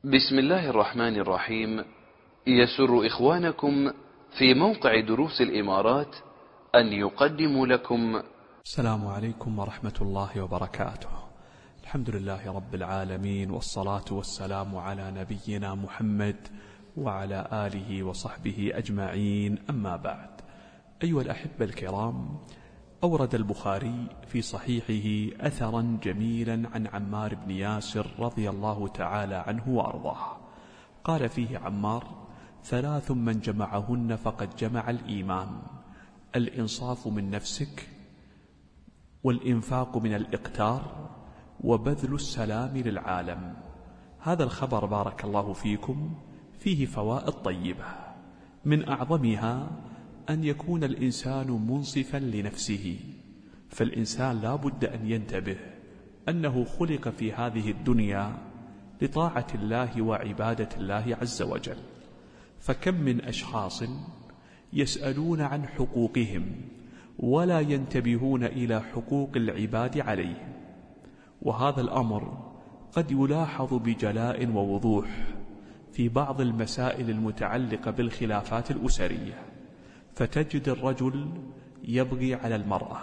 بسم الله الرحمن الرحيم. يسر إخوانكم في موقع دروس الإمارات أن يقدموا لكم. السلام عليكم ورحمة الله وبركاته. الحمد لله رب العالمين، والصلاة والسلام على نبينا محمد وعلى آله وصحبه أجمعين، أما بعد. أيها الأحبة الكرام، أورد البخاري في صحيحه أثرا جميلا عن عمار بن ياسر رضي الله تعالى عنه وأرضاه. قال فيه عمار: 3 من جمعهن فقد جمع الإيمان: الإنصاف من نفسك، والإنفاق من الإقتار، وبذل السلام للعالم. هذا الخبر بارك الله فيكم فيه فوائد طيبة، من أعظمها أن يكون الإنسان منصفا لنفسه. فالإنسان لا بد أن ينتبه أنه خلق في هذه الدنيا لطاعة الله وعبادة الله عز وجل. فكم من أشخاص يسألون عن حقوقهم ولا ينتبهون إلى حقوق العباد عليهم، وهذا الأمر قد يلاحظ بجلاء ووضوح في بعض المسائل المتعلقة بالخلافات الأسرية. فتجد الرجل يبغي على المرأة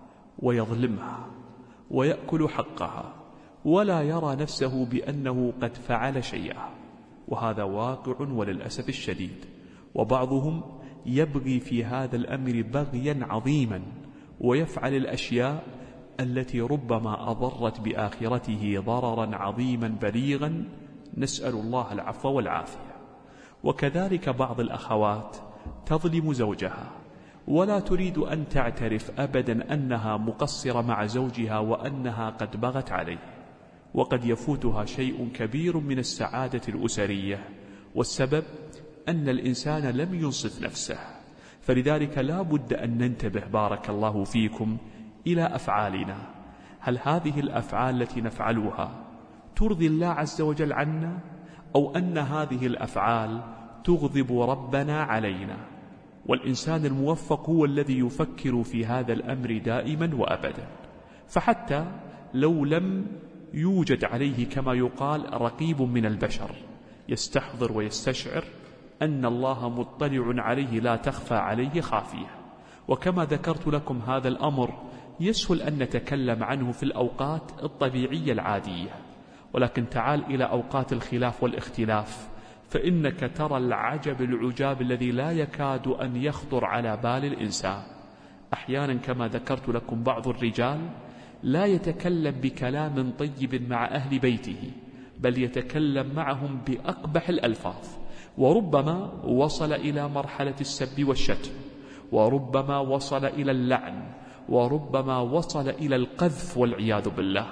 ويظلمها ويأكل حقها ولا يرى نفسه بأنه قد فعل شيئا، وهذا واقع وللأسف الشديد. وبعضهم يبغي في هذا الأمر بغيا عظيما ويفعل الأشياء التي ربما أضرت بآخرته ضررا عظيما بليغا، نسأل الله العفو والعافية. وكذلك بعض الأخوات تظلم زوجها ولا تريد أن تعترف أبدا أنها مقصرة مع زوجها وأنها قد بغت عليه، وقد يفوتها شيء كبير من السعادة الأسرية، والسبب أن الإنسان لم ينصف نفسه. فلذلك لا بد أن ننتبه بارك الله فيكم إلى أفعالنا. هل هذه الأفعال التي نفعلها ترضي الله عز وجل عنا، أو أن هذه الأفعال تغضب ربنا علينا؟ والإنسان الموفق هو الذي يفكر في هذا الأمر دائما وأبدا. فحتى لو لم يوجد عليه كما يقال رقيب من البشر يستحضر ويستشعر أن الله مطلع عليه لا تخفى عليه خافية. وكما ذكرت لكم هذا الأمر يسهل أن نتكلم عنه في الأوقات الطبيعية العادية، ولكن تعال إلى أوقات الخلاف والاختلاف فإنك ترى العجب العجاب الذي لا يكاد أن يخطر على بال الإنسان. أحيانا كما ذكرت لكم بعض الرجال لا يتكلم بكلام طيب مع أهل بيته، بل يتكلم معهم بأقبح الألفاظ، وربما وصل إلى مرحلة السب والشتم، وربما وصل إلى اللعن، وربما وصل إلى القذف والعياذ بالله،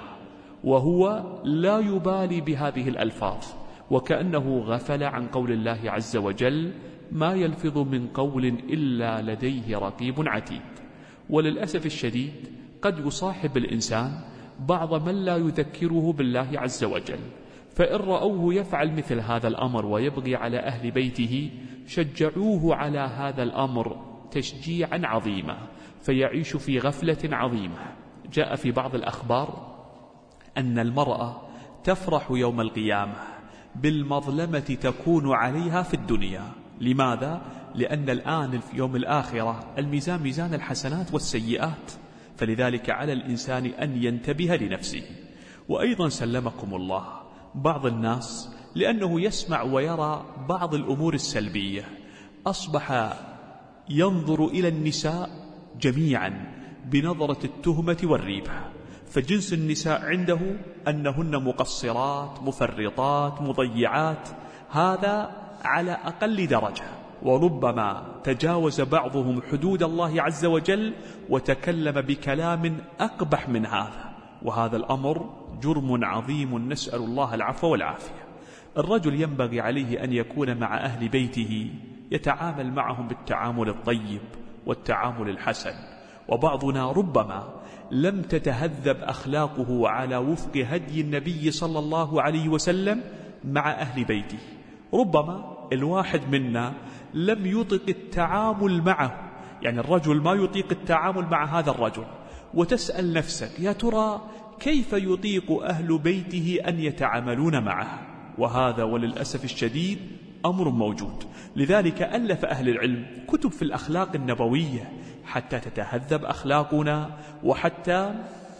وهو لا يبالي بهذه الألفاظ، وكأنه غفل عن قول الله عز وجل: ما يلفظ من قول إلا لديه رقيب عتيد. وللأسف الشديد قد يصاحب الإنسان بعض من لا يذكره بالله عز وجل، فإن رأوه يفعل مثل هذا الأمر ويبغي على أهل بيته شجعوه على هذا الأمر تشجيعا عظيما، فيعيش في غفلة عظيمة. جاء في بعض الأخبار أن المرأة تفرح يوم القيامة بالمظلمة تكون عليها في الدنيا. لماذا؟ لأن الآن في يوم الآخرة الميزان ميزان الحسنات والسيئات، فلذلك على الإنسان أن ينتبه لنفسه. وأيضا سلمكم الله بعض الناس لأنه يسمع ويرى بعض الأمور السلبية أصبح ينظر إلى النساء جميعا بنظرة التهمة والريبة، فجنس النساء عنده أنهن مقصرات مفرطات مضيعات، هذا على أقل درجة، وربما تجاوز بعضهم حدود الله عز وجل وتكلم بكلام أقبح من هذا، وهذا الأمر جرم عظيم، نسأل الله العفو والعافية. الرجل ينبغي عليه أن يكون مع أهل بيته يتعامل معهم بالتعامل الطيب والتعامل الحسن، وبعضنا ربما لم تتهذب أخلاقه على وفق هدي النبي صلى الله عليه وسلم مع أهل بيته. ربما الواحد منا لم يطق التعامل معه، يعني الرجل ما يطيق التعامل مع هذا الرجل، وتسأل نفسك يا ترى كيف يطيق أهل بيته أن يتعاملون معه؟ وهذا وللأسف الشديد أمر موجود. لذلك ألف أهل العلم كتب في الأخلاق النبوية حتى تتهذب أخلاقنا، وحتى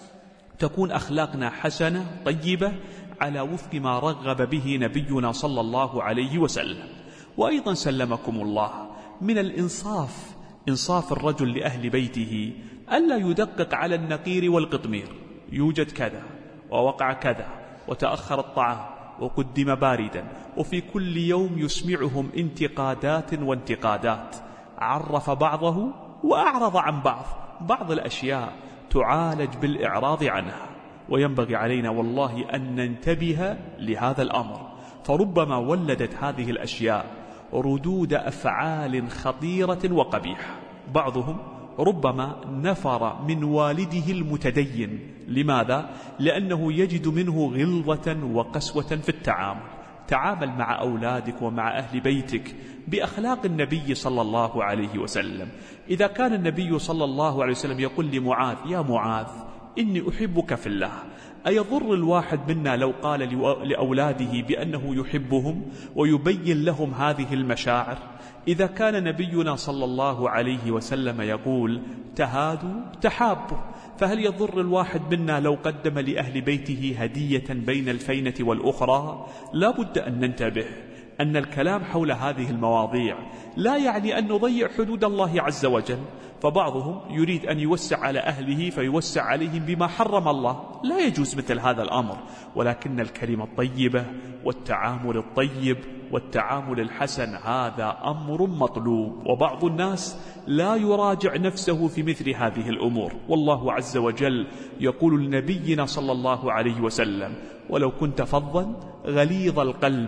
تكون أخلاقنا حسنة طيبة على وفق ما رغب به نبينا صلى الله عليه وسلم. وأيضا سلمكم الله من الإنصاف، إنصاف الرجل لأهل بيته ألا يدقق على النقير والقطمير، يوجد كذا ووقع كذا وتأخر الطعام وقدم باردا، وفي كل يوم يسمعهم انتقادات وانتقادات، عرف بعضه وأعرض عن بعض الأشياء تعالج بالإعراض عنها. وينبغي علينا والله أن ننتبه لهذا الأمر، فربما ولدت هذه الأشياء ردود أفعال خطيرة وقبيحة. بعضهم ربما نفر من والده المتدين. لماذا؟ لأنه يجد منه غلظة وقسوة في التعامل. تعامل مع أولادك ومع أهل بيتك بأخلاق النبي صلى الله عليه وسلم. إذا كان النبي صلى الله عليه وسلم يقول لمعاذ: يا معاذ إني أحبك في الله، أيضر الواحد منا لو قال لأولاده بأنه يحبهم ويبين لهم هذه المشاعر؟ إذا كان نبينا صلى الله عليه وسلم يقول: تهادوا تحابوا، فهل يضر الواحد منا لو قدم لأهل بيته هدية بين الفينة والأخرى؟ لا بد أن ننتبه أن الكلام حول هذه المواضيع لا يعني أن نضيع حدود الله عز وجل. فبعضهم يريد أن يوسع على أهله فيوسع عليهم بما حرم الله، لا يجوز مثل هذا الأمر. ولكن الكلمة الطيبة والتعامل الطيب والتعامل الحسن هذا أمر مطلوب، وبعض الناس لا يراجع نفسه في مثل هذه الأمور. والله عز وجل يقول لنبينا صلى الله عليه وسلم: ولو كنت فظا غليظ القلب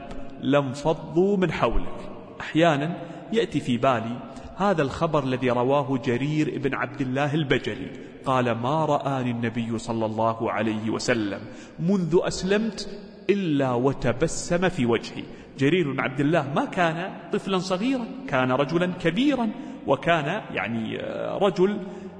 لانفضوا من حولك. أحيانا يأتي في بالي هذا الخبر الذي رواه جرير بن عبد الله البجلي، قال: ما رآني النبي صلى الله عليه وسلم منذ أسلمت إلا وتبسم في وجهي. جرير بن عبد الله ما كان طفلا صغيرا، كان رجلا كبيرا، وكان رجل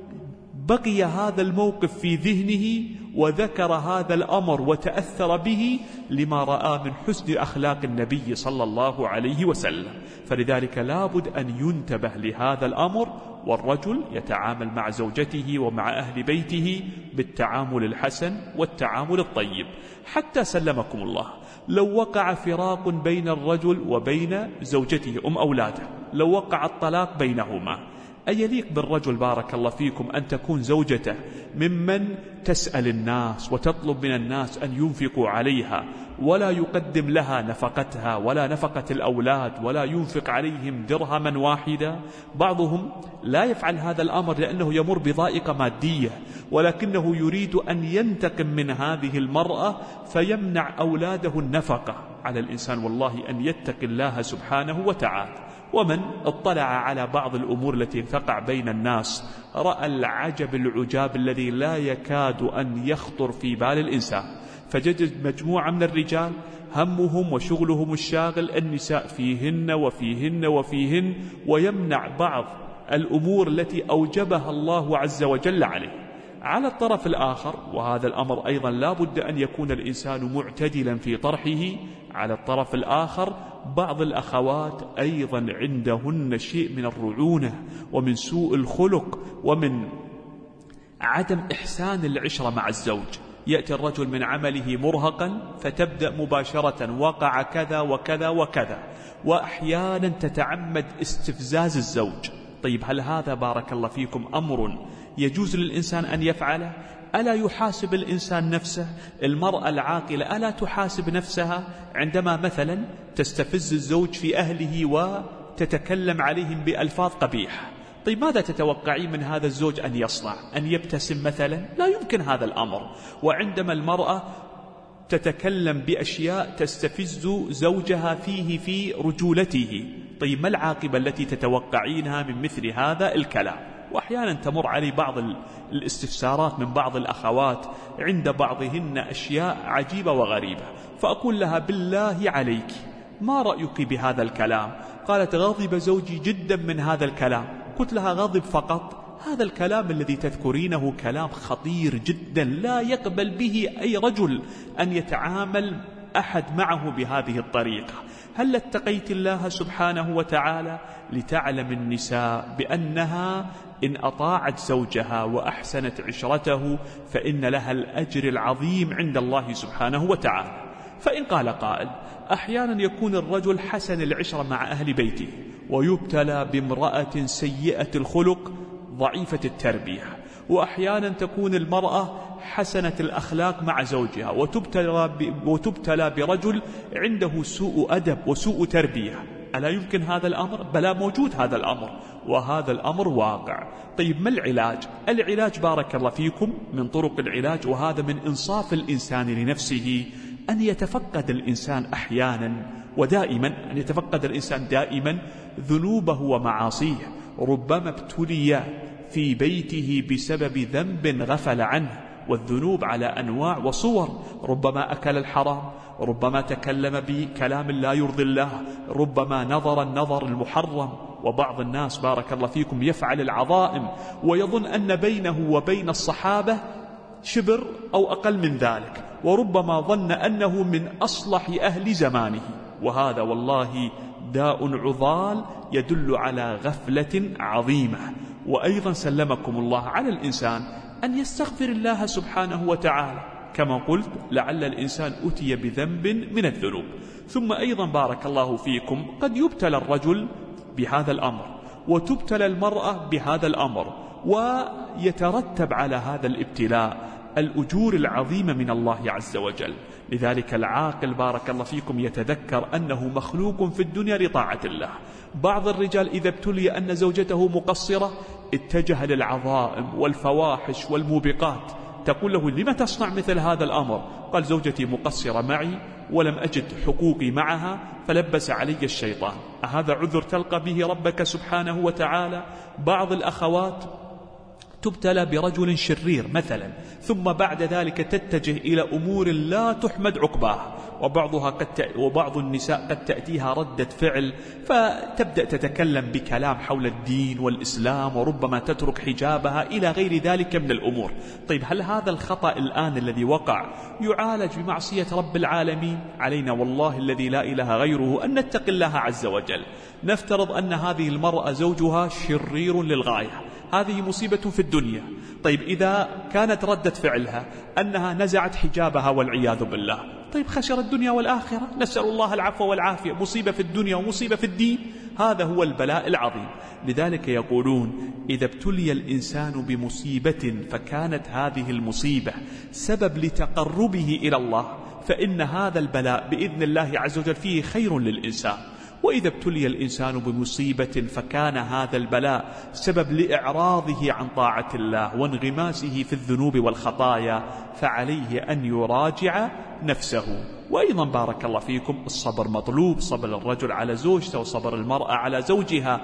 بقي هذا الموقف في ذهنه وذكر هذا الأمر وتأثر به لما رأى من حسن أخلاق النبي صلى الله عليه وسلم. فلذلك لابد أن ينتبه لهذا الأمر، والرجل يتعامل مع زوجته ومع أهل بيته بالتعامل الحسن والتعامل الطيب. حتى سلمكم الله لو وقع فراق بين الرجل وبين زوجته أولاده، لو وقع الطلاق بينهما، أيليق بالرجل بارك الله فيكم أن تكون زوجته ممن تسأل الناس وتطلب من الناس أن ينفقوا عليها، ولا يقدم لها نفقتها ولا نفقة الأولاد، ولا ينفق عليهم درهما واحدا؟ بعضهم لا يفعل هذا الأمر لأنه يمر بضائقة مادية، ولكنه يريد أن ينتقم من هذه المرأة فيمنع أولاده النفقة. على الإنسان والله أن يتقي الله سبحانه وتعالى. ومن اطلع على بعض الأمور التي تقع بين الناس رأى العجب العجاب الذي لا يكاد أن يخطر في بال الإنسان. فجد مجموعة من الرجال همهم وشغلهم الشاغل النساء فيهن وفيهن وفيهن، ويمنع بعض الأمور التي أوجبها الله عز وجل عليه. على الطرف الآخر، وهذا الأمر أيضا لا بد أن يكون الإنسان معتدلا في طرحه، على الطرف الآخر بعض الأخوات أيضا عندهن شيء من الرعونة ومن سوء الخلق ومن عدم إحسان العشرة مع الزوج. يأتي الرجل من عمله مرهقا فتبدأ مباشرة وقع كذا وكذا وكذا، وأحيانا تتعمد استفزاز الزوج. طيب هل هذا بارك الله فيكم أمر يجوز للإنسان أن يفعله؟ ألا يحاسب الإنسان نفسه؟ المرأة العاقلة ألا تحاسب نفسها عندما مثلا تستفز الزوج في أهله وتتكلم عليهم بألفاظ قبيحة؟ طيب ماذا تتوقعين من هذا الزوج أن يصنع؟ أن يبتسم مثلا؟ لا يمكن هذا الأمر. وعندما المرأة تتكلم بأشياء تستفز زوجها فيه في رجولته، طيب ما العاقبة التي تتوقعينها من مثل هذا الكلام؟ وأحيانا تمر علي بعض الاستفسارات من بعض الأخوات عند بعضهن أشياء عجيبة وغريبة، فأقول لها: بالله عليك ما رأيك بهذا الكلام؟ قالت: غضب زوجي جدا من هذا الكلام. قلت لها: غضب فقط؟ هذا الكلام الذي تذكرينه كلام خطير جدا لا يقبل به أي رجل أن يتعامل أحد معه بهذه الطريقة. هل اتقيت الله سبحانه وتعالى؟ لتعلم النساء بأنها إن أطاعت زوجها وأحسنت عشرته فإن لها الأجر العظيم عند الله سبحانه وتعالى. فإن قال قائل: أحيانا يكون الرجل حسن العشرة مع أهل بيته ويبتلى بامرأة سيئة الخلق ضعيفة التربية، وأحيانا تكون المرأة حسنة الأخلاق مع زوجها وتبتلى برجل عنده سوء أدب وسوء تربية، ألا يمكن هذا الأمر؟ بلا موجود هذا الأمر، وهذا الأمر واقع. طيب ما العلاج؟ العلاج بارك الله فيكم من طرق العلاج، وهذا من إنصاف الإنسان لنفسه، أن يتفقد الإنسان أحيانا ودائما، أن يتفقد الإنسان دائما ذنوبه ومعاصيه. ربما ابتلي في بيته بسبب ذنب غفل عنه، والذنوب على أنواع وصور، ربما أكل الحرام، ربما تكلم بكلام لا يرضي الله، ربما نظر النظر المحرم. وبعض الناس بارك الله فيكم يفعل العظائم ويظن أن بينه وبين الصحابة شبر أو أقل من ذلك، وربما ظن أنه من أصلح أهل زمانه، وهذا والله داء عضال يدل على غفلة عظيمة. وأيضا سلمكم الله على الإنسان أن يستغفر الله سبحانه وتعالى، كما قلت لعل الإنسان أتي بذنب من الذنوب. ثم أيضا بارك الله فيكم قد يبتلى الرجل بهذا الأمر وتبتلى المرأة بهذا الأمر، ويترتب على هذا الابتلاء الأجور العظيمة من الله عز وجل. لذلك العاقل بارك الله فيكم يتذكر أنه مخلوق في الدنيا لطاعة الله. بعض الرجال إذا ابتلي أن زوجته مقصرة اتجه للعظائم والفواحش والموبقات، تقول له: لما تصنع مثل هذا الأمر؟ قال: زوجتي مقصرة معي ولم أجد حقوقي معها فلبس علي الشيطان. هذا عذر تلقى به ربك سبحانه وتعالى؟ بعض الأخوات تبتلى برجل شرير مثلا، ثم بعد ذلك تتجه إلى أمور لا تحمد عقباها، وبعض النساء قد تأتيها ردة فعل فتبدأ تتكلم بكلام حول الدين والإسلام، وربما تترك حجابها إلى غير ذلك من الأمور. طيب هل هذا الخطأ الآن الذي وقع يعالج بمعصية رب العالمين؟ علينا والله الذي لا إله غيره أن نتقي الله عز وجل. نفترض أن هذه المرأة زوجها شرير للغاية، هذه مصيبة في الدنيا. طيب إذا كانت ردة فعلها أنها نزعت حجابها والعياذ بالله، طيب خسر الدنيا والآخرة، نسأل الله العفو والعافية. مصيبة في الدنيا ومصيبة في الدين، هذا هو البلاء العظيم. لذلك يقولون: إذا ابتلي الإنسان بمصيبة فكانت هذه المصيبة سبب لتقربه إلى الله، فإن هذا البلاء بإذن الله عز وجل فيه خير للإنسان. وإذا ابتلي الإنسان بمصيبة فكان هذا البلاء سبب لإعراضه عن طاعة الله وانغماسه في الذنوب والخطايا، فعليه أن يراجع نفسه. وأيضا بارك الله فيكم الصبر مطلوب، صبر الرجل على زوجته وصبر المرأة على زوجها،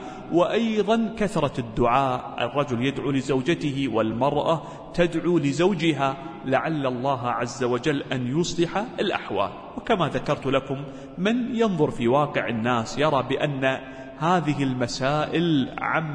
وأيضا كثرة الدعاء، الرجل يدعو لزوجته والمرأة تدعو لزوجها، لعل الله عز وجل أن يصلح الأحوال. وكما ذكرت لكم من ينظر في واقع الناس يرى بأن هذه المسائل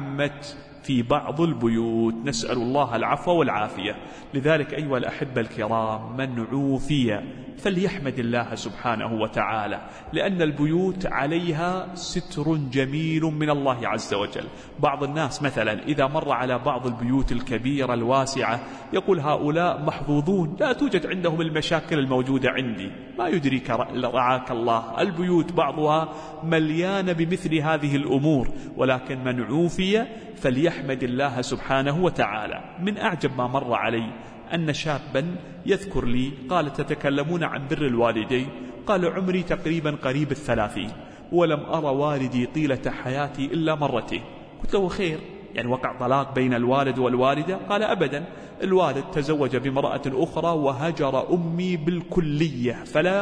عمت في بعض البيوت، نسأل الله العفو والعافية. لذلك أيها الأحبة الكرام من عوفي فليحمد الله سبحانه وتعالى، لأن البيوت عليها ستر جميل من الله عز وجل. بعض الناس مثلا إذا مر على بعض البيوت الكبيرة الواسعة يقول: هؤلاء محظوظون، لا توجد عندهم المشاكل الموجودة عندي. ما يدريك رعاك الله، البيوت بعضها مليانة بمثل هذه الأمور، ولكن من عوفي فليحمد الله سبحانه وتعالى. من أعجب ما مر علي أن شابا يذكر لي قال: تتكلمون عن بر الوالدين؟ قال: عمري تقريبا قريب 30 ولم أرى والدي طيلة حياتي إلا مرتين. قلت له: خير، يعني وقع طلاق بين الوالد والوالدة؟ قال: أبدا، الوالد تزوج بامرأة أخرى وهجر أمي بالكلية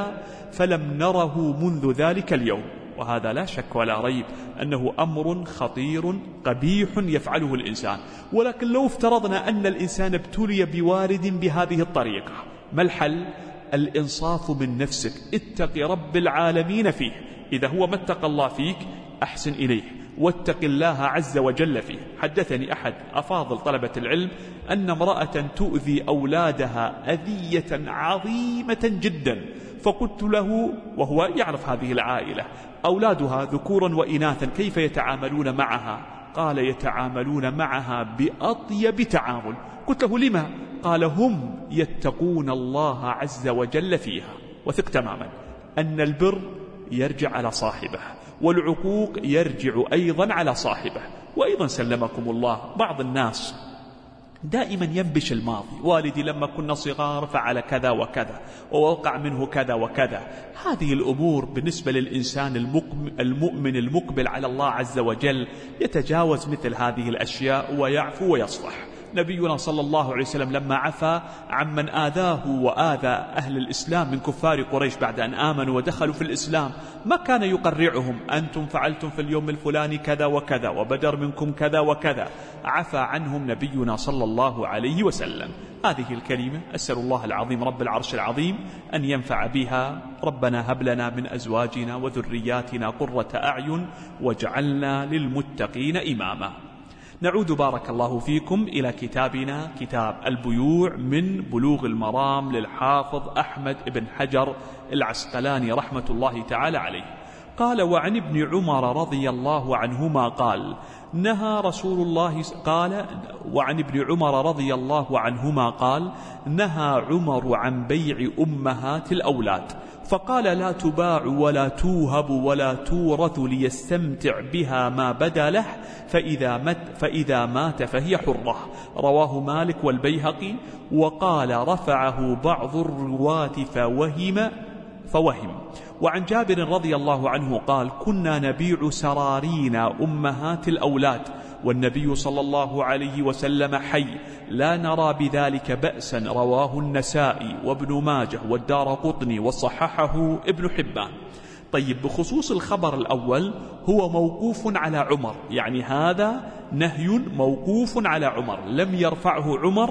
فلم نره منذ ذلك اليوم. وهذا لا شك ولا ريب أنه أمر خطير قبيح يفعله الإنسان. ولكن لو افترضنا أن الإنسان ابتلي بوالد بهذه الطريقة، ما الحل؟ الإنصاف من نفسك، اتق رب العالمين فيه. إذا هو ما اتقى الله فيك أحسن إليه، واتق الله عز وجل فيه. حدثني أحد أفاضل طلبة العلم أن امرأة تؤذي أولادها أذية عظيمة جدا، فقلت له وهو يعرف هذه العائلة أولادها ذكورا وإناثا كيف يتعاملون معها؟ قال يتعاملون معها بأطيب تعامل. قلت له لما؟ قال هم يتقون الله عز وجل فيها. وثق تماما أن البر يرجع على صاحبه والعقوق يرجع أيضا على صاحبه. وأيضا سلمكم الله بعض الناس دائما ينبش الماضي، والدي لما كنا صغار فعل كذا وكذا ووقع منه كذا وكذا. هذه الأمور بالنسبة للإنسان المؤمن المقبل على الله عز وجل يتجاوز مثل هذه الأشياء ويعفو ويصفح. نبينا صلى الله عليه وسلم لما عفى عمن آذاه وآذى أهل الإسلام من كفار قريش بعد أن آمنوا ودخلوا في الإسلام ما كان يقرعهم أنتم فعلتم في اليوم الفلاني كذا وكذا وبدر منكم كذا وكذا، عفى عنهم نبينا صلى الله عليه وسلم. هذه الكلمة أسأل الله العظيم رب العرش العظيم أن ينفع بها. ربنا هب لنا من أزواجنا وذرياتنا قرة أعين واجعلنا للمتقين إماما. نعود بارك الله فيكم إلى كتابنا كتاب البيوع من بلوغ المرام للحافظ أحمد بن حجر العسقلاني رحمة الله تعالى عليه. قال وعن ابن عمر رضي الله عنهما قال نهى رسول الله وعن ابن عمر رضي الله عنهما قال نهى عمر عن بيع أمهات الأولاد، فقال لا تباع ولا توهب ولا تورث ليستمتع بها ما بدا له، فإذا مات فهي حرة. رواه مالك والبيهقي. وقال رفعه بعض الرواة فوهم. وعن جابر رضي الله عنه قال كنا نبيع سرارينا أمهات الأولاد والنبي صلى الله عليه وسلم حي لا نرى بذلك بأسا. رواه النسائي وابن ماجه والدارقطني وصححه ابن حبان. طيب بخصوص الخبر الأول هو موقوف على عمر، يعني هذا نهي موقوف على عمر لم يرفعه عمر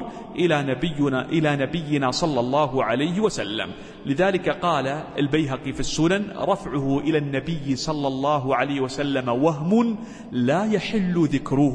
إلى نبينا صلى الله عليه وسلم. لذلك قال البيهقي في السنن رفعه إلى النبي صلى الله عليه وسلم وهم لا يحل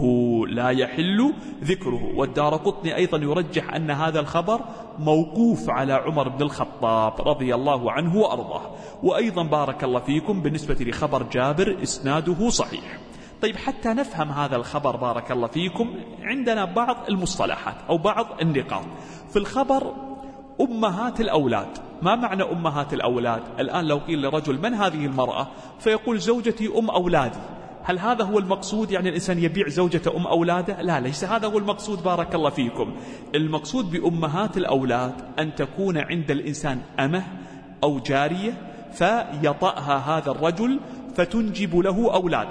ذكره. والدارقطني أيضا يرجح أن هذا الخبر موقوف على عمر بن الخطاب رضي الله عنه وأرضاه. وأيضا بارك الله فيكم بالنسبة لخبر جابر إسناده صحيح. طيب حتى نفهم هذا الخبر بارك الله فيكم عندنا بعض المصطلحات أو بعض النقاط في الخبر. أمهات الأولاد، ما معنى أمهات الأولاد؟ الآن لو قيل لرجل من هذه المرأة فيقول زوجتي أم أولادي، هل هذا هو المقصود؟ يعني الإنسان يبيع زوجة أم أولاده؟ لا، ليس هذا هو المقصود بارك الله فيكم. المقصود بأمهات الأولاد أن تكون عند الإنسان أمه أو جارية فيطأها هذا الرجل فتنجب له أولاد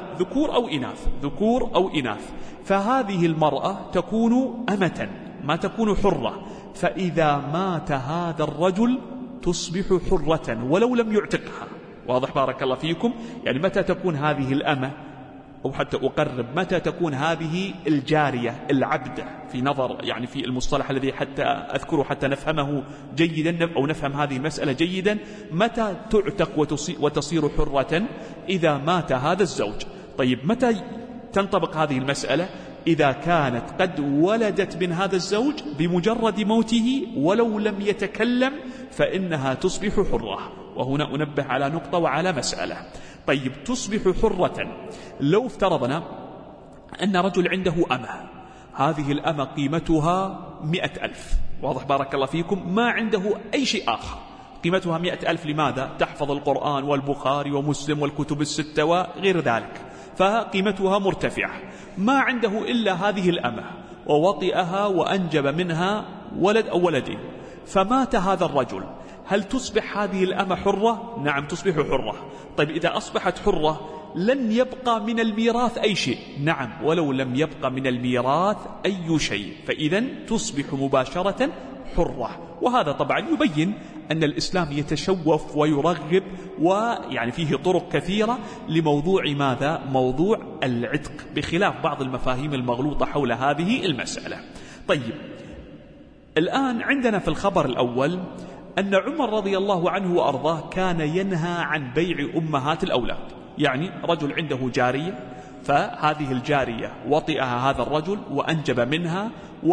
ذكور أو إناث، فهذه المرأة تكون أمة ما تكون حرة، فإذا مات هذا الرجل تصبح حرة ولو لم يعتقها. واضح بارك الله فيكم؟ يعني متى تكون هذه الأمة، أو حتى أقرب متى تكون هذه الجارية العبدة في نظر يعني في المصطلح الذي حتى أذكره حتى نفهمه جيدا أو نفهم هذه المسألة جيدا، متى تعتق وتصير حرة؟ إذا مات هذا الزوج. طيب متى تنطبق هذه المسألة؟ إذا كانت قد ولدت من هذا الزوج بمجرد موته ولو لم يتكلم فإنها تصبح حرة. وهنا أنبه على نقطة وعلى مسألة. طيب تصبح حرة لو افترضنا أن رجل عنده أمة، هذه الأمة قيمتها 100,000. واضح بارك الله فيكم؟ ما عنده أي شيء آخر، قيمتها 100,000. لماذا؟ تحفظ القرآن والبخاري ومسلم والكتب الستة وغير ذلك، فقيمتها مرتفعة. ما عنده إلا هذه الأمة ووطئها وأنجب منها ولد أو ولدين، فمات هذا الرجل، هل تصبح هذه الأمة حرة؟ نعم تصبح حرة. طيب إذا أصبحت حرة لن يبقى من الميراث أي شيء؟ نعم ولو لم يبقى من الميراث أي شيء، فإذا تصبح مباشرة حرة. وهذا طبعا يبين أن الإسلام يتشوف ويرغب ويعني فيه طرق كثيرة لموضوع ماذا؟ موضوع العتق، بخلاف بعض المفاهيم المغلوطة حول هذه المسألة. طيب الآن عندنا في الخبر الأول أن عمر رضي الله عنه وأرضاه كان ينهى عن بيع أمهات الأولاد. يعني رجل عنده جارية فهذه الجارية وطئها هذا الرجل وأنجب منها،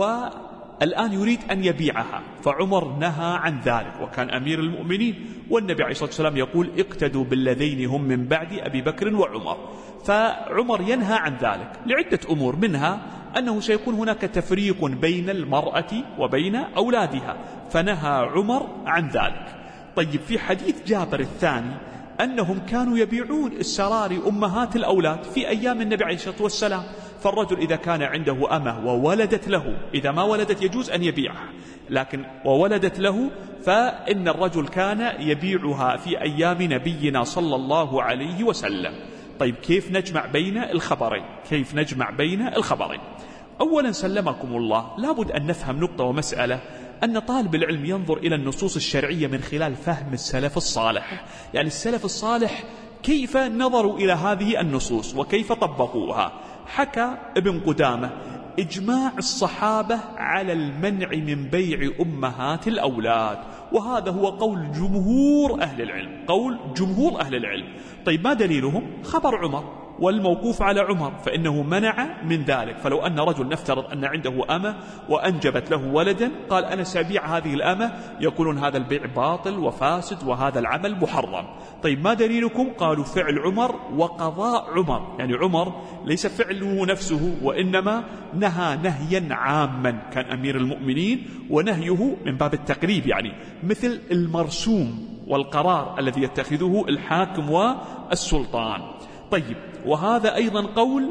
والآن يريد أن يبيعها، فعمر نهى عن ذلك وكان أمير المؤمنين، والنبي عليه الصلاة والسلام يقول اقتدوا بالذين هم من بعد أبي بكر وعمر. فعمر ينهى عن ذلك لعدة أمور، منها أنه سيكون هناك تفريق بين المرأة وبين أولادها، فنهى عمر عن ذلك. طيب في حديث جابر الثاني أنهم كانوا يبيعون السراري أمهات الأولاد في أيام النبي عليه الصلاة والسلام، فالرجل إذا كان عنده أمه وولدت له، إذا ما ولدت يجوز أن يبيعها، لكن وولدت له فإن الرجل كان يبيعها في أيام نبينا صلى الله عليه وسلم. طيب كيف نجمع بين الخبرين؟ كيف نجمع بين الخبرين؟ أولا سلمكم الله، لابد أن نفهم نقطة ومسألة، أن طالب العلم ينظر إلى النصوص الشرعية من خلال فهم السلف الصالح، يعني السلف الصالح كيف نظروا إلى هذه النصوص وكيف طبقوها. حكى ابن قدامة إجماع الصحابة على المنع من بيع أمهات الأولاد، وهذا هو قول جمهور أهل العلم، قول جمهور أهل العلم. طيب ما دليلهم؟ خبر عمر والموقوف على عمر، فإنه منع من ذلك. فلو أن رجل نفترض أن عنده أمة وأنجبت له ولدا، قال أنا سأبيع هذه الأمة، يقولون هذا البيع باطل وفاسد وهذا العمل محرم. طيب ما دليلكم؟ قالوا فعل عمر وقضاء عمر، يعني عمر ليس فعله نفسه وإنما نهى نهيا عاما، كان أمير المؤمنين ونهيه من باب التقريب، يعني مثل المرسوم والقرار الذي يتخذه الحاكم والسلطان. طيب وهذا أيضا قول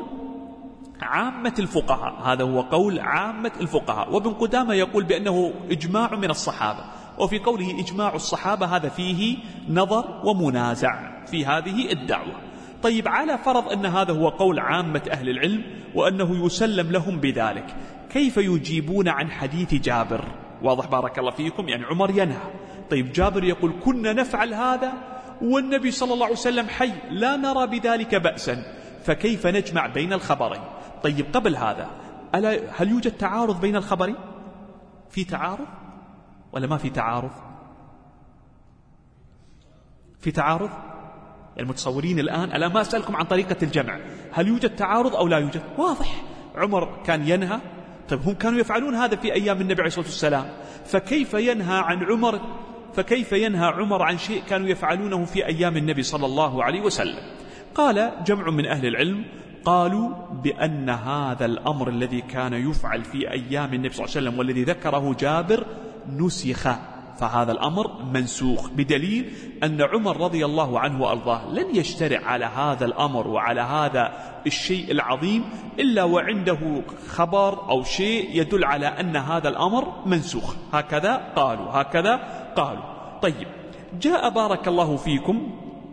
عامة الفقهاء، هذا هو قول عامة الفقهاء. وابن قدامة يقول بأنه إجماع من الصحابة، وفي قوله إجماع الصحابة هذا فيه نظر ومنازع في هذه الدعوة. طيب على فرض أن هذا هو قول عامة أهل العلم وأنه يسلم لهم بذلك، كيف يجيبون عن حديث جابر؟ واضح بارك الله فيكم، يعني عمر ينهى، طيب جابر يقول كنا نفعل هذا والنبي صلى الله عليه وسلم حي، لا نرى بذلك بأسا، فكيف نجمع بين الخبرين؟ طيب قبل هذا هل يوجد تعارض بين الخبرين؟ في تعارض ولا ما في تعارض؟ في تعارض؟ المتصورين الآن ألا ما أسألكم عن طريقة الجمع، هل يوجد تعارض أو لا يوجد؟ واضح، عمر كان ينهى، طيب هم كانوا يفعلون هذا في أيام النبي عليه الصلاة والسلام، فكيف ينهى عمر عن شيء كانوا يفعلونه في أيام النبي صلى الله عليه وسلم؟ قال جمع من أهل العلم قالوا بأن هذا الأمر الذي كان يفعل في أيام النبي صلى الله عليه وسلم والذي ذكره جابر نسخ، فهذا الأمر منسوخ، بدليل أن عمر رضي الله عنه وأرضاه لن يشترع على هذا الأمر وعلى هذا الشيء العظيم إلا وعنده خبر أو شيء يدل على أن هذا الأمر منسوخ. هكذا قالوا. طيب جاء بارك الله فيكم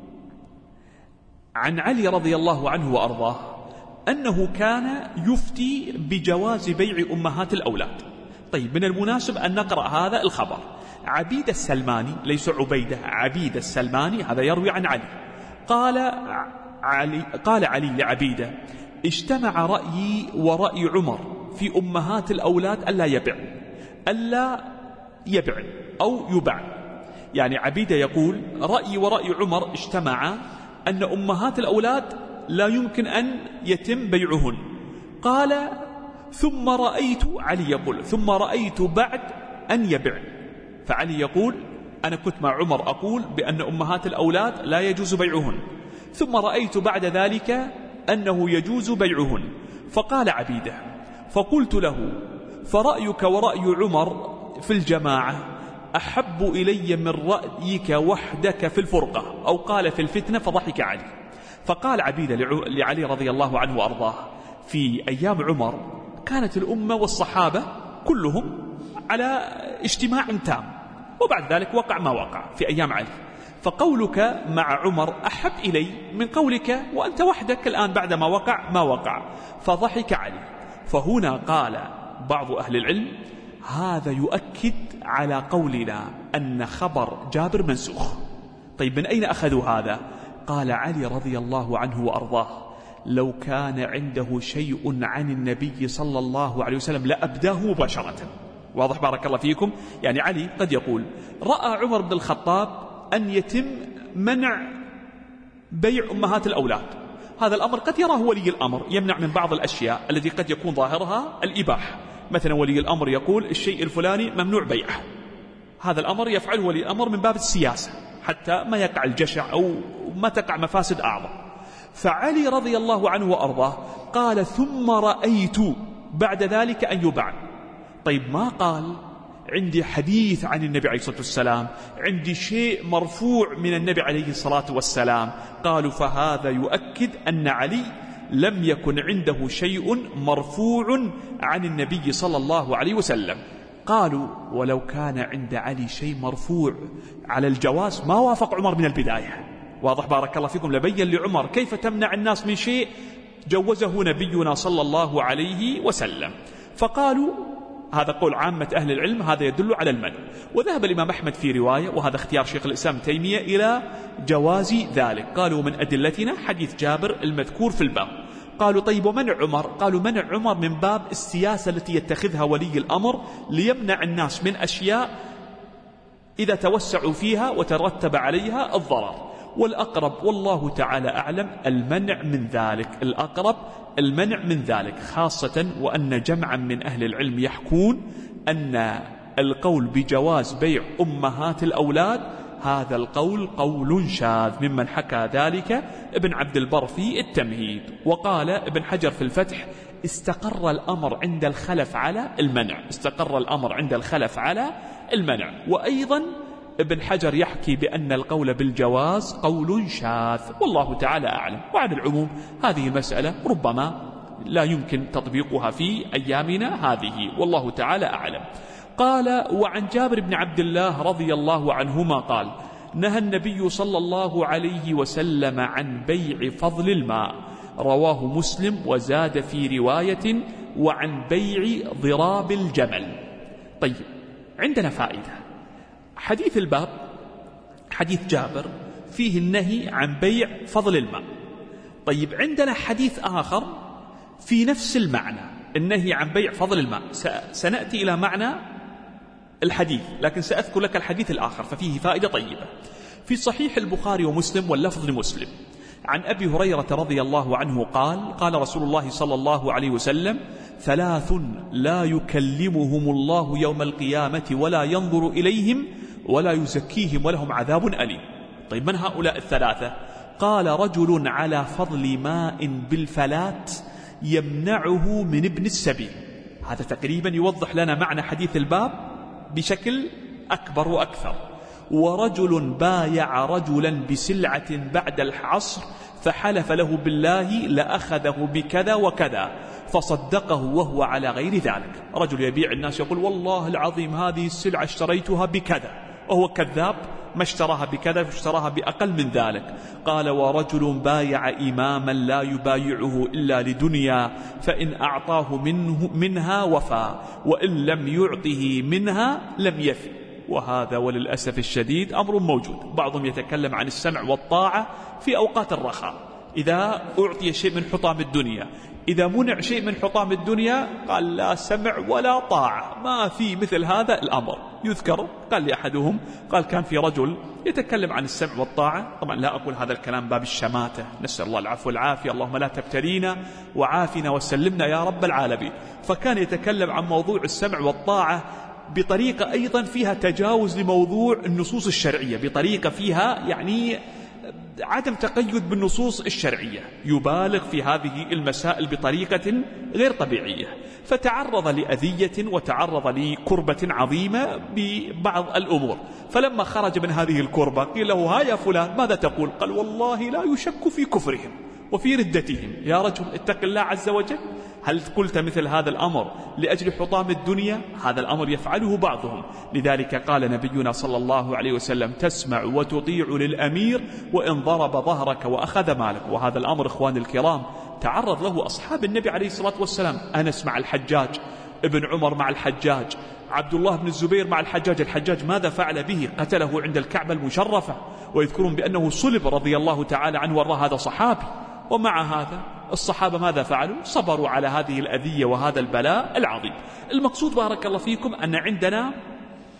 عن علي رضي الله عنه وأرضاه أنه كان يفتي بجواز بيع أمهات الأولاد. طيب من المناسب أن نقرأ هذا الخبر. عبيد السلماني، ليس عبيدة، عبيد السلماني، هذا يروي عن علي، قال علي لعبيدة اجتمع رأيي ورأي عمر في أمهات الأولاد ألا يبع أو يباع. يعني عبيدة يقول رأيي ورأي عمر اجتمع أن أمهات الأولاد لا يمكن أن يتم بيعهن. قال ثم رأيت، علي يقول ثم رأيت بعد أن يبع، فعلي يقول أنا كنت مع عمر أقول بأن أمهات الأولاد لا يجوز بيعهن، ثم رأيت بعد ذلك أنه يجوز بيعهن. فقال عبيدة فقلت له فرأيك ورأي عمر في الجماعة أحب إلي من رأيك وحدك في الفرقة، أو قال في الفتنة، فضحك علي. فقال عبيدة لعلي رضي الله عنه وأرضاه في أيام عمر كانت الأمة والصحابة كلهم على اجتماع تام، وبعد ذلك وقع ما وقع في أيام علي، فقولك مع عمر أحب إلي من قولك وأنت وحدك الآن بعد ما وقع ما وقع. فضحك علي. فهنا قال بعض أهل العلم هذا يؤكد على قولنا أن خبر جابر منسوخ. طيب من أين أخذوا هذا؟ قال علي رضي الله عنه وأرضاه لو كان عنده شيء عن النبي صلى الله عليه وسلم لأبداه مباشرة. واضح بارك الله فيكم؟ يعني علي قد يقول رأى عمر بن الخطاب أن يتم منع بيع أمهات الأولاد، هذا الأمر قد يراه ولي الأمر يمنع من بعض الأشياء التي قد يكون ظاهرها الإباحة. مثلا ولي الأمر يقول الشيء الفلاني ممنوع بيعه، هذا الأمر يفعله ولي الأمر من باب السياسة حتى ما يقع الجشع أو ما تقع مفاسد أعظم. فعلي رضي الله عنه وأرضاه قال ثم رأيت بعد ذلك أن يباع. طيب ما قال عندي حديث عن النبي عليه الصلاة والسلام، عندي شيء مرفوع من النبي عليه الصلاة والسلام. قالوا فهذا يؤكد أن علي لم يكن عنده شيء مرفوع عن النبي صلى الله عليه وسلم. قالوا ولو كان عند علي شيء مرفوع على الجواز ما وافق عمر من البداية. واضح بارك الله فيكم؟ لبين لعمر كيف تمنع الناس من شيء جوزه نبينا صلى الله عليه وسلم. فقالوا هذا قول عامة أهل العلم، هذا يدل على المنع. وذهب الإمام أحمد في رواية، وهذا اختيار شيخ الإسلام تيمية، إلى جواز ذلك. قالوا من أدلتنا حديث جابر المذكور في الباب. قالوا طيب ومنع عمر؟ قالوا منع عمر من باب السياسة التي يتخذها ولي الأمر ليمنع الناس من أشياء إذا توسعوا فيها وترتب عليها الضرر. والأقرب والله تعالى أعلم المنع من ذلك، الأقرب المنع من ذلك، خاصة وأن جمعا من أهل العلم يحكون أن القول بجواز بيع أمهات الأولاد هذا القول قول شاذ، ممن حكى ذلك ابن عبد البر في التمهيد. وقال ابن حجر في الفتح استقر الأمر عند الخلف على المنع، استقر الأمر عند الخلف على المنع. وأيضا ابن حجر يحكي بأن القول بالجواز قول شاذ، والله تعالى أعلم. وعلى العموم هذه المسألة ربما لا يمكن تطبيقها في أيامنا هذه، والله تعالى أعلم. قال وعن جابر بن عبد الله رضي الله عنهما قال نهى النبي صلى الله عليه وسلم عن بيع فضل الماء، رواه مسلم، وزاد في رواية وعن بيع ضراب الجمل. طيب عندنا فائدة، حديث الباب حديث جابر فيه النهي عن بيع فضل الماء. طيب عندنا حديث آخر في نفس المعنى، النهي عن بيع فضل الماء. سنأتي إلى معنى الحديث، لكن سأذكر لك الحديث الآخر ففيه فائدة طيبة. في صحيح البخاري ومسلم واللفظ لمسلم عن أبي هريرة رضي الله عنه قال قال رسول الله صلى الله عليه وسلم ثلاث لا يكلمهم الله يوم القيامة ولا ينظر إليهم ولا يزكيهم ولهم عذاب أليم. طيب من هؤلاء الثلاثة؟ قال رجل على فضل ماء بالفلات يمنعه من ابن السبيل. هذا تقريبا يوضح لنا معنى حديث الباب بشكل أكبر وأكثر. ورجل بايع رجلا بسلعة بعد العصر فحلف له بالله لأخذه بكذا وكذا فصدقه وهو على غير ذلك. رجل يبيع الناس يقول والله العظيم هذه السلعة اشتريتها بكذا، وهو كذاب، ما اشتراها بكذا، اشتراها بأقل من ذلك. قال ورجل بايع إماما لا يبايعه إلا لدنيا فإن أعطاه منها وفى وإن لم يعطه منها لم يفي. وهذا وللأسف الشديد أمر موجود. بعضهم يتكلم عن السمع والطاعة في أوقات الرخاء، إذا أعطي شيء من حطام الدنيا، إذا منع شيء من حطام الدنيا قال لا سمع ولا طاعة، ما في مثل هذا الأمر. يذكر قال لي أحدهم قال كان في رجل يتكلم عن السمع والطاعة، طبعا لا أقول هذا الكلام باب الشماتة، نسأل الله العفو والعافية، اللهم لا تبتلينا وعافنا وسلمنا يا رب العالمين. فكان يتكلم عن موضوع السمع والطاعة بطريقة أيضا فيها تجاوز لموضوع النصوص الشرعية، بطريقة فيها يعني عدم تقيد بالنصوص الشرعية، يبالغ في هذه المسائل بطريقة غير طبيعية. فتعرض لأذية وتعرض لكربة عظيمة ببعض الأمور. فلما خرج من هذه الكربة قيل له ها يا فلان ماذا تقول؟ قال والله لا يشك في كفرهم وفي ردتهم. يا رجل اتق الله عز وجل، هل قلت مثل هذا الأمر لأجل حطام الدنيا؟ هذا الأمر يفعله بعضهم. لذلك قال نبينا صلى الله عليه وسلم تسمع وتطيع للأمير وإن ضرب ظهرك وأخذ مالك. وهذا الأمر إخواني الكرام تعرض له أصحاب النبي عليه الصلاة والسلام. أنس مع الحجاج، ابن عمر مع الحجاج، عبد الله بن الزبير مع الحجاج. الحجاج ماذا فعل به؟ قتله عند الكعبة المشرفة، ويذكرون بأنه صلب رضي الله تعالى عنه وارضاه، هذا صحابي. ومع هذا الصحابة ماذا فعلوا؟ صبروا على هذه الأذية وهذا البلاء العظيم. المقصود بارك الله فيكم أن عندنا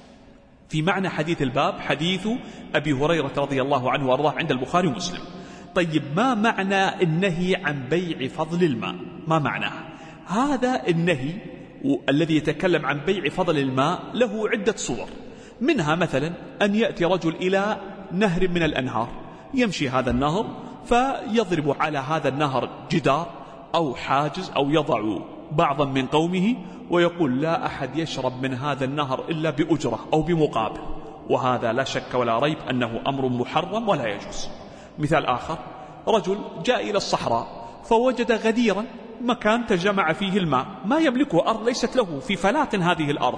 في معنى حديث الباب حديث أبي هريرة رضي الله عنه وارضاه عند البخاري ومسلم. طيب ما معنى النهي عن بيع فضل الماء؟ ما معناه؟ هذا النهي الذي يتكلم عن بيع فضل الماء له عدة صور، منها مثلا أن يأتي رجل إلى نهر من الأنهار، يمشي هذا النهر فيضرب على هذا النهر جدار أو حاجز أو يضع بعضا من قومه ويقول لا أحد يشرب من هذا النهر إلا بأجرة أو بمقابل، وهذا لا شك ولا ريب أنه أمر محرم ولا يجوز. مثال آخر، رجل جاء إلى الصحراء فوجد غديرا، مكان تجمع فيه الماء، ما يملكه، أرض ليست له، في فلات هذه الأرض،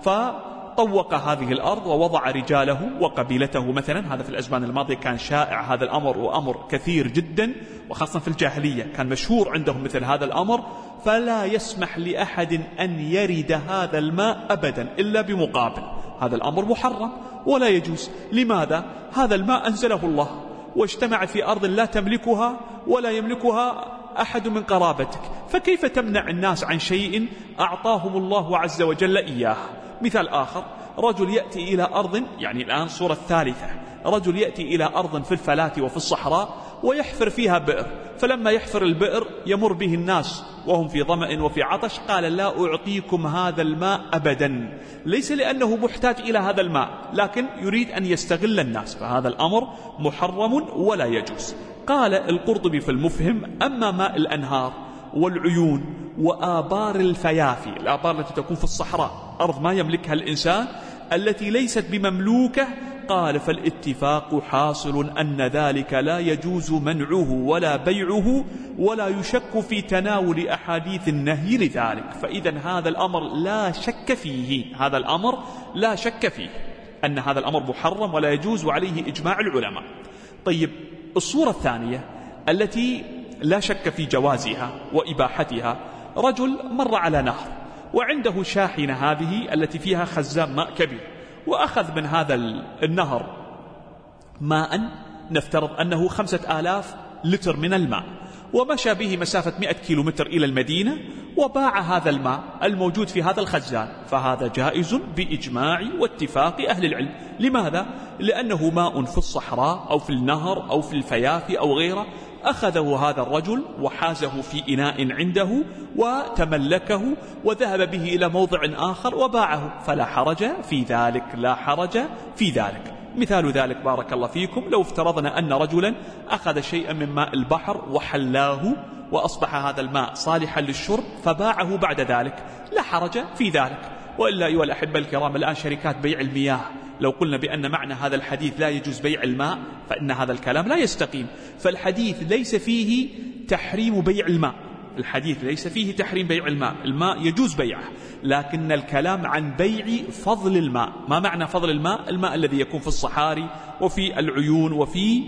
فطوق هذه الأرض ووضع رجاله وقبيلته مثلا. هذا في الأزمان الماضية كان شائع هذا الأمر، وأمر كثير جدا، وخاصة في الجاهلية كان مشهور عندهم مثل هذا الأمر. فلا يسمح لأحد أن يرد هذا الماء أبدا إلا بمقابل، هذا الأمر محرم ولا يجوز. لماذا؟ هذا الماء أنزله الله واجتمع في أرض لا تملكها ولا يملكها أحد من قرابتك، فكيف تمنع الناس عن شيء أعطاهم الله عز وجل إياه؟ مثال آخر، رجل يأتي إلى أرض، يعني الآن صورة ثالثة، رجل يأتي إلى أرض في الفلاة وفي الصحراء ويحفر فيها بئر، فلما يحفر البئر يمر به الناس وهم في ظمأ وفي عطش، قال لا أعطيكم هذا الماء أبدا، ليس لأنه محتاج إلى هذا الماء، لكن يريد أن يستغل الناس، فهذا الأمر محرم ولا يجوز. قال القرطبي في المفهم: أما ماء الأنهار والعيون وآبار الفيافي، الآبار التي تكون في الصحراء، أرض ما يملكها الإنسان التي ليست بمملوكة، قال فالاتفاق حاصل أن ذلك لا يجوز منعه ولا بيعه، ولا يشك في تناول أحاديث النهي لذلك. فإذا هذا الأمر لا شك فيه، هذا الأمر لا شك فيه أن هذا الأمر محرم ولا يجوز، وعليه إجماع العلماء. طيب، الصورة الثانية التي لا شك في جوازها وإباحتها، رجل مر على نهر وعنده شاحنة هذه التي فيها خزان ماء كبير، وأخذ من هذا النهر ماء، نفترض أنه 5000 لتر من الماء، ومشى به مسافة 100 كيلومتر إلى المدينة وباع هذا الماء الموجود في هذا الخزان، فهذا جائز بإجماع واتفاق أهل العلم. لماذا؟ لأنه ماء في الصحراء أو في النهر أو في الفيافي أو غيره، أخذه هذا الرجل وحازه في إناء عنده وتملكه وذهب به إلى موضع آخر وباعه، فلا حرج في ذلك، لا حرج في ذلك. مثال ذلك بارك الله فيكم، لو افترضنا أن رجلا أخذ شيئا من ماء البحر وحلاه وأصبح هذا الماء صالحا للشرب فباعه بعد ذلك، لا حرج في ذلك. وإلا أيها الأحبة الكرام، الآن شركات بيع المياه لو قلنا بأن معنى هذا الحديث لا يجوز بيع الماء، فإن هذا الكلام لا يستقيم. فالحديث ليس فيه تحريم بيع الماء، الحديث ليس فيه تحريم بيع الماء، الماء يجوز بيعه، لكن الكلام عن بيع فضل الماء. ما معنى فضل الماء؟ الماء الذي يكون في الصحاري وفي العيون وفي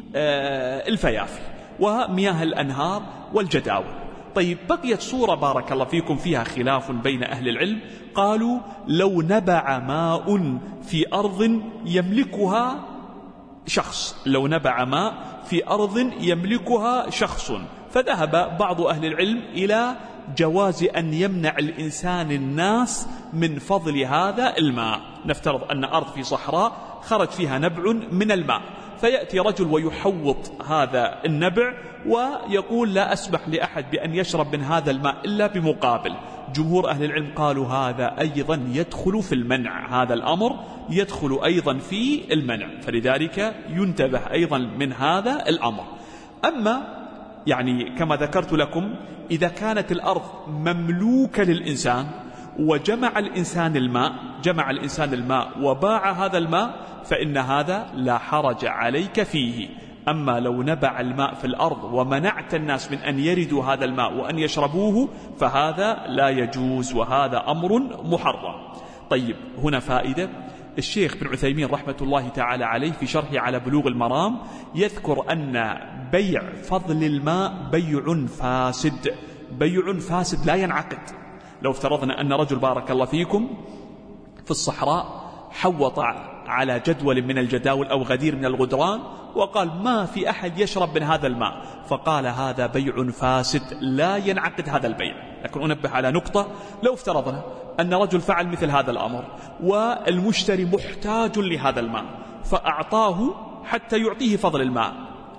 الفيافي ومياه الأنهار والجداول. طيب، بقيت صورة بارك الله فيكم فيها خلاف بين أهل العلم، قالوا لو نبع ماء في أرض يملكها شخص، لو نبع ماء في أرض يملكها شخص، فذهب بعض أهل العلم إلى جواز أن يمنع الإنسان الناس من فضل هذا الماء. نفترض أن أرض في صحراء خرج فيها نبع من الماء، فيأتي رجل ويحوط هذا النبع ويقول لا أسمح لأحد بأن يشرب من هذا الماء إلا بمقابل. جمهور أهل العلم قالوا هذا أيضا يدخل في المنع، هذا الأمر يدخل أيضا في المنع، فلذلك ينتبه أيضا من هذا الأمر. أما يعني كما ذكرت لكم، إذا كانت الأرض مملوكة للإنسان وجمع الإنسان الماء، جمع الإنسان الماء وباع هذا الماء، فإن هذا لا حرج عليك فيه. أما لو نبع الماء في الأرض ومنعت الناس من أن يردوا هذا الماء وأن يشربوه، فهذا لا يجوز، وهذا أمر محرم. طيب، هنا فائدة، الشيخ بن عثيمين رحمة الله تعالى عليه في شرحه على بلوغ المرام يذكر أن بيع فضل الماء بيع فاسد، بيع فاسد لا ينعقد. لو افترضنا أن رجل بارك الله فيكم في الصحراء حوط على جدول من الجداول أو غدير من الغدران وقال ما في أحد يشرب من هذا الماء، فقال هذا بيع فاسد لا ينعقد هذا البيع. لكن أنبه على نقطة، لو افترضنا أن رجل فعل مثل هذا الأمر والمشتري محتاج لهذا الماء فأعطاه حتى يعطيه فضل الماء،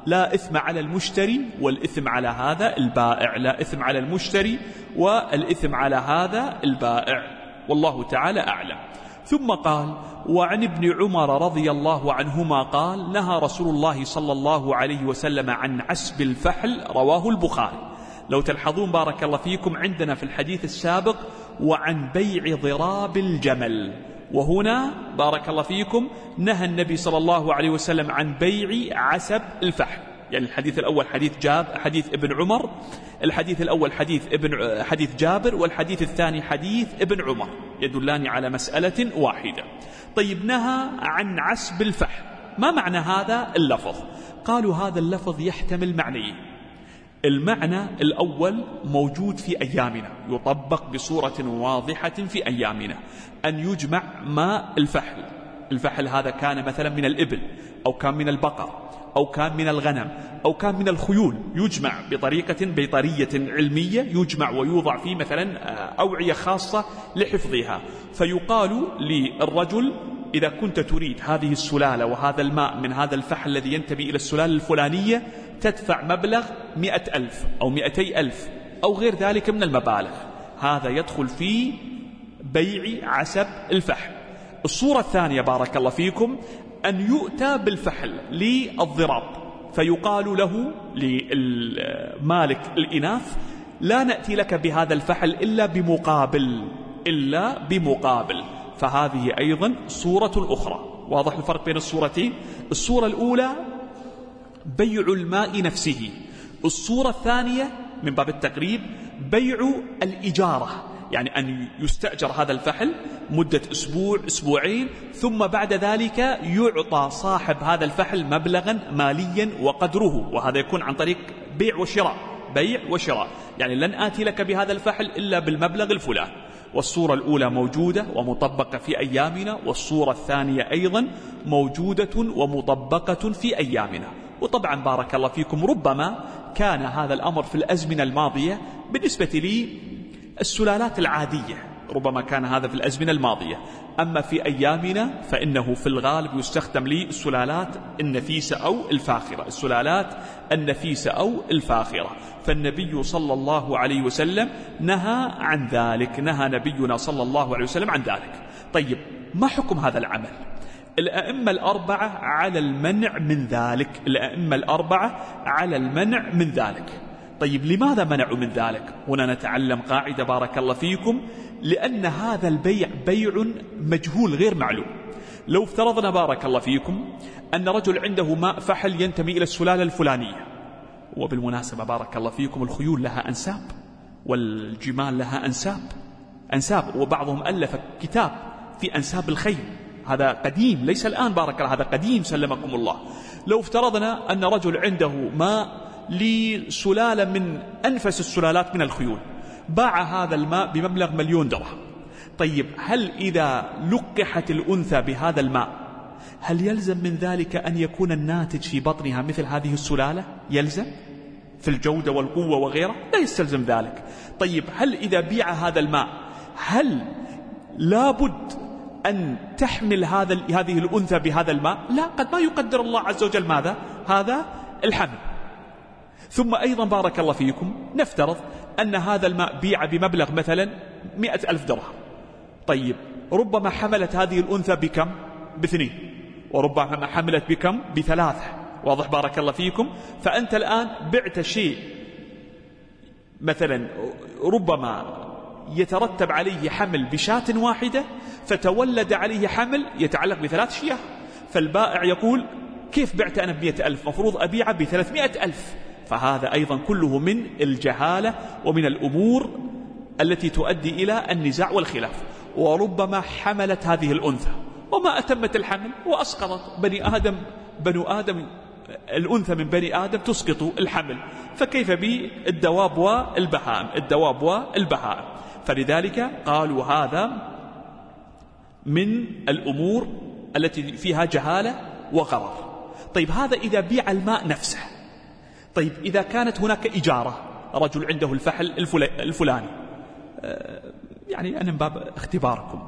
لا إثم على المشتري والإثم على هذا البائع، لا إثم على المشتري والإثم على هذا البائع، والله تعالى أعلم. ثم قال: وعن ابن عمر رضي الله عنهما قال: نهى رسول الله صلى الله عليه وسلم عن عسب الفحل، رواه البخاري. لو تلحظون بارك الله فيكم عندنا في الحديث السابق وعن بيع ضراب الجمل، وهنا بارك الله فيكم نهى النبي صلى الله عليه وسلم عن بيع عسب الفحل. يعني الحديث الأول حديث ابن عمر، الحديث الأول حديث جابر، والحديث الثاني حديث ابن عمر، يدلان على مسألة واحدة. طيب، نهى عن عسب الفحل، ما معنى هذا اللفظ؟ قالوا هذا اللفظ يحتمل معنيين. المعنى الأول موجود في أيامنا، يطبق بصورة واضحة في أيامنا، أن يجمع ماء الفحل هذا كان مثلا من الإبل، أو كان من البقر، أو كان من الغنم، أو كان من الخيول، يجمع بطريقة بيطرية علمية، يجمع ويوضع فيه مثلا أوعية خاصة لحفظها. فيقال للرجل: إذا كنت تريد هذه السلالة وهذا الماء من هذا الفحل الذي ينتمي إلى السلالة الفلانية، تدفع مبلغ 100,000 أو 200,000 أو غير ذلك من المبالغ. هذا يدخل في بيع عسب الفحل. الصورة الثانية بارك الله فيكم أن يؤتى بالفحل للضراب، فيقال له للمالك الإناث: لا نأتي لك بهذا الفحل إلا بمقابل. فهذه أيضا صورة أخرى. واضح الفرق بين الصورتين؟ الصورة الأولى بيع الماء نفسه، الصورة الثانية من باب التقريب بيع الإجارة، يعني أن يستأجر هذا الفحل مدة أسبوع أسبوعين، ثم بعد ذلك يعطى صاحب هذا الفحل مبلغا ماليا وقدره، وهذا يكون عن طريق بيع وشراء، يعني لن آتي لك بهذا الفحل إلا بالمبلغ الفلان. والصورة الأولى موجودة ومطبقة في أيامنا، والصورة الثانية أيضا موجودة ومطبقة في أيامنا. وطبعا بارك الله فيكم ربما كان هذا الأمر في الأزمنة الماضية بالنسبة لي السلالات العادية، ربما كان هذا في الأزمنة الماضية. أما في أيامنا فإنه في الغالب يستخدم للسلالات النفيسة أو الفاخرة، السلالات النفيسة أو الفاخرة. فالنبي صلى الله عليه وسلم نهى عن ذلك، نهى نبينا صلى الله عليه وسلم عن ذلك. طيب، ما حكم هذا العمل؟ الأئمة الأربعة على المنع من ذلك، الأئمة الأربعة على المنع من ذلك. طيب، لماذا منعوا من ذلك؟ هنا نتعلم قاعدة بارك الله فيكم، لأن هذا البيع بيع مجهول غير معلوم. لو افترضنا بارك الله فيكم أن رجل عنده ماء فحل ينتمي إلى السلالة الفلانية، وبالمناسبة بارك الله فيكم الخيول لها أنساب والجمال لها أنساب، وبعضهم ألف كتاب في أنساب الخيل، هذا قديم ليس الآن بارك الله، هذا قديم سلمكم الله. لو افترضنا أن رجل عنده ماء لسلالة من أنفس السلالات من الخيول، باع هذا الماء بمبلغ 1,000,000 درهم. طيب، هل إذا لقحت الأنثى بهذا الماء هل يلزم من ذلك أن يكون الناتج في بطنها مثل هذه السلالة؟ يلزم في الجودة والقوة وغيره؟ لا يستلزم ذلك. طيب، هل إذا بيع هذا الماء هل لابد أن تحمل هذه الأنثى بهذا الماء؟ لا، قد ما يقدر الله عز وجل ماذا؟ هذا الحمل. ثم أيضا بارك الله فيكم نفترض أن هذا الماء بيع بمبلغ مثلا 100,000 درهم. طيب، ربما حملت هذه الأنثى بكم؟ ب2، وربما حملت بكم؟ ب3. واضح بارك الله فيكم؟ فأنت الآن بعت شيء مثلا ربما يترتب عليه حمل بشاة واحدة، فتولد عليه حمل يتعلق ب3 شياه. فالبائع يقول: كيف بعت أنا ب100,000؟ مفروض أبيع ب300,000. فهذا أيضا كله من الجهالة ومن الأمور التي تؤدي إلى النزاع والخلاف. وربما حملت هذه الأنثى وما أتمت الحمل وأسقطت. بنو آدم الأنثى من بني آدم تسقط الحمل، فكيف بالدواب والبهائم؟ فلذلك قالوا هذا من الأمور التي فيها جهالة وغرر. طيب، هذا إذا بيع الماء نفسه. طيب، إذا كانت هناك إجارة، رجل عنده الفحل الفلاني، يعني أنا من باب اختباركم،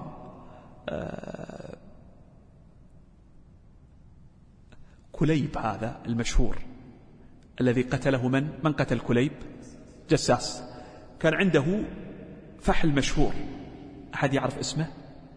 كليب هذا المشهور الذي قتله من قتل كليب؟ جساس. كان عنده فحل مشهور، أحد يعرف اسمه؟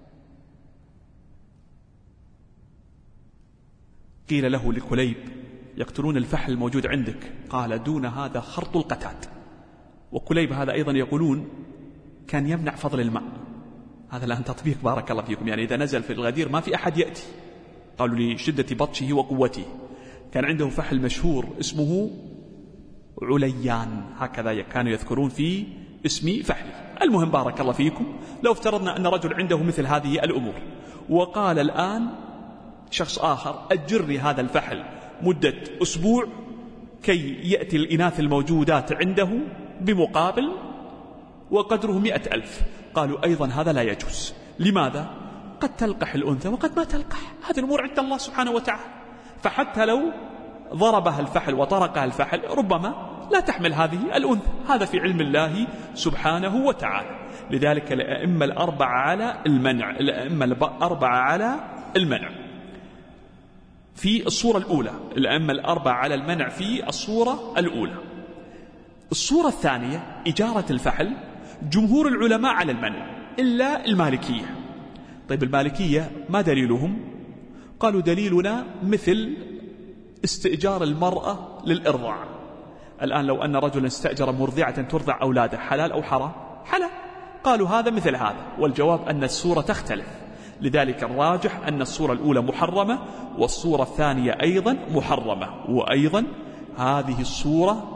قيل له لكليب: يقتلون الفحل الموجود عندك. قال: دون هذا خرط القتاد. وكليب هذا أيضا يقولون كان يمنع فضل الماء. هذا الآن تطبيق بارك الله فيكم، يعني إذا نزل في الغدير ما في أحد يأتي، قالوا لشدة بطشه وقوته. كان عنده فحل مشهور اسمه عليان، هكذا كانوا يذكرون في اسم فحله. المهم بارك الله فيكم، لو افترضنا أن رجل عنده مثل هذه الأمور وقال الآن شخص آخر: أجرني هذا الفحل مدة أسبوع كي يأتي الإناث الموجودات عنده بمقابل وقدره 100,000. قالوا أيضا هذا لا يجوز. لماذا؟ قد تلقح الأنثى وقد ما تلقح، هذه الأمور عند الله سبحانه وتعالى. فحتى لو ضربها الفحل وطرقها الفحل ربما لا تحمل هذه الأنثى، هذا في علم الله سبحانه وتعالى. لذلك الأئمة الأربعة على المنع، الأئمة الأربعة على المنع في الصورة الأولى، الأئمة الأربعة على المنع في الصورة الأولى. الصورة الثانية إجارة الفحل، جمهور العلماء على المنع إلا المالكية. طيب المالكية ما دليلهم؟ قالوا دليلنا مثل استئجار المرأة للإرضاع. الآن لو أن رجلا استأجر مرضعة ترضع أولاده، حلال أو حرام؟ حلال. قالوا هذا مثل هذا، والجواب أن الصورة تختلف. لذلك الراجح أن الصورة الأولى محرمة والصورة الثانية أيضا محرمة. وأيضا هذه الصورة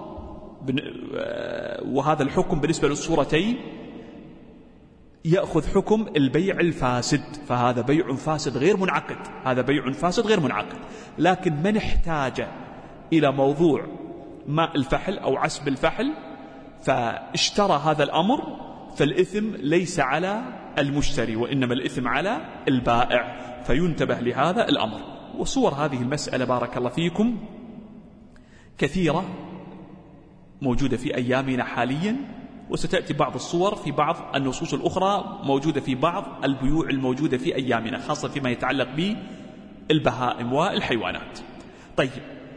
وهذا الحكم بالنسبة للصورتين يأخذ حكم البيع الفاسد، فهذا بيع فاسد غير منعقد، هذا بيع فاسد غير منعقد. لكن من احتاج إلى موضوع ماء الفحل أو عسب الفحل فاشترى هذا الأمر، فالإثم ليس على المشتري وإنما الإثم على البائع، فينتبه لهذا الأمر. وصور هذه المسألة بارك الله فيكم كثيرة موجودة في أيامنا حاليا، وستأتي بعض الصور في بعض النصوص الأخرى موجودة في بعض البيوع الموجودة في أيامنا، خاصة فيما يتعلق بالبهائم والحيوانات. طيب،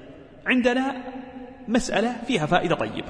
عندنا مسألة فيها فائدة طيبة.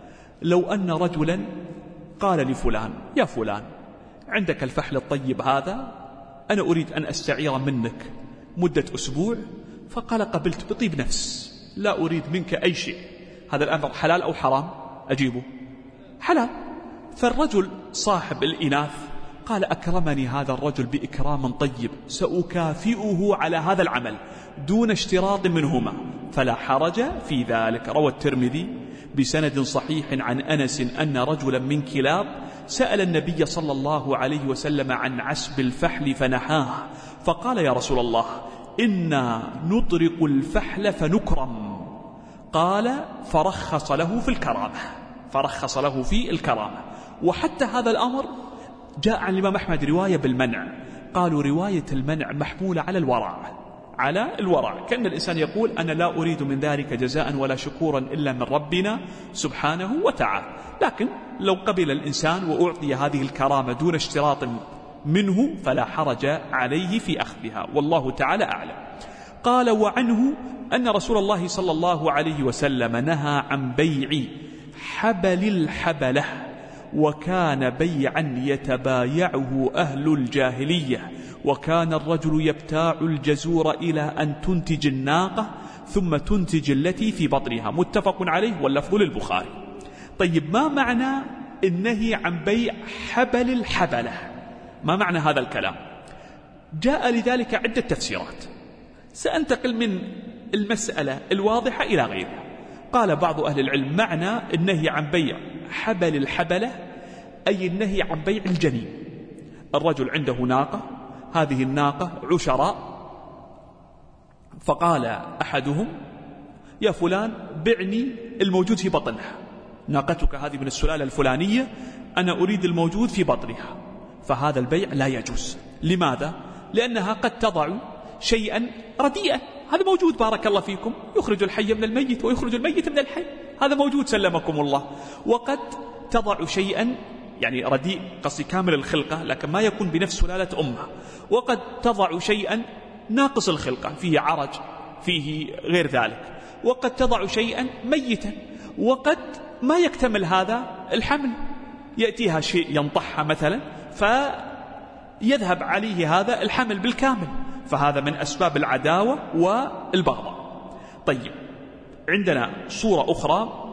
لو أن رجلا قال لفلان: يا فلان، عندك الفحل الطيب هذا، أنا أريد أن أستعير منك مدة أسبوع. فقال: قبلت بطيب نفس، لا أريد منك أي شيء. هذا الأمر حلال أو حرام؟ أجيبه حلال. فالرجل صاحب الإناث قال: أكرمني هذا الرجل بإكرام طيب، سأكافئه على هذا العمل دون اشتراط منهما، فلا حرج في ذلك. روى الترمذي بسند صحيح عن أنس أن رجلا من كلاب سأل النبي صلى الله عليه وسلم عن عسب الفحل فنهاه، فقال: يا رسول الله، إنا نطرق الفحل فنكرم. قال: فرخص له في الكرامة، فرخص له في الكرامة. وحتى هذا الأمر جاء عن الإمام أحمد رواية بالمنع، قالوا رواية المنع محمولة على الورع، على الورع، كأن الإنسان يقول: أنا لا أريد من ذلك جزاء ولا شكورا إلا من ربنا سبحانه وتعالى. لكن لو قبل الإنسان وأعطي هذه الكرامة دون اشتراط منه فلا حرج عليه في أخذها، والله تعالى أعلم. قال: وعنه أن رسول الله صلى الله عليه وسلم نهى عن بيع حبل الحبلة، وكان بيعا يتبايعه أهل الجاهلية، وكان الرجل يبتاع الجزور إلى أن تنتج الناقة ثم تنتج التي في بطنها، متفق عليه واللفظ للبخاري. طيب، ما معنى النهي عن بيع حبل الحبلة؟ ما معنى هذا الكلام؟ جاء لذلك عدة تفسيرات، سأنتقل من المسألة الواضحة إلى غيرها. قال بعض أهل العلم: معنى النهي عن بيع حبل الحبلة أي النهي عن بيع الجنين. الرجل عنده ناقة، هذه الناقة عشراء، فقال أحدهم: يا فلان، بعني الموجود في بطنها، ناقتك هذه من السلالة الفلانية، أنا أريد الموجود في بطنها. فهذا البيع لا يجوز. لماذا؟ لأنها قد تضع شيئا رديئا، هذا موجود بارك الله فيكم، يخرج الحي من الميت ويخرج الميت من الحي، هذا موجود سلمكم الله. وقد تضع شيئا يعني رديء، قصدي كامل الخلقة لكن ما يكون بنفس سلالة أمه، وقد تضع شيئا ناقص الخلقة، فيه عرج، فيه غير ذلك. وقد تضع شيئا ميتا، وقد ما يكتمل هذا الحمل، يأتيها شيء ينطحها مثلا فيذهب عليه هذا الحمل بالكامل، فهذا من أسباب العداوة والبغضاء. طيب، عندنا صورة أخرى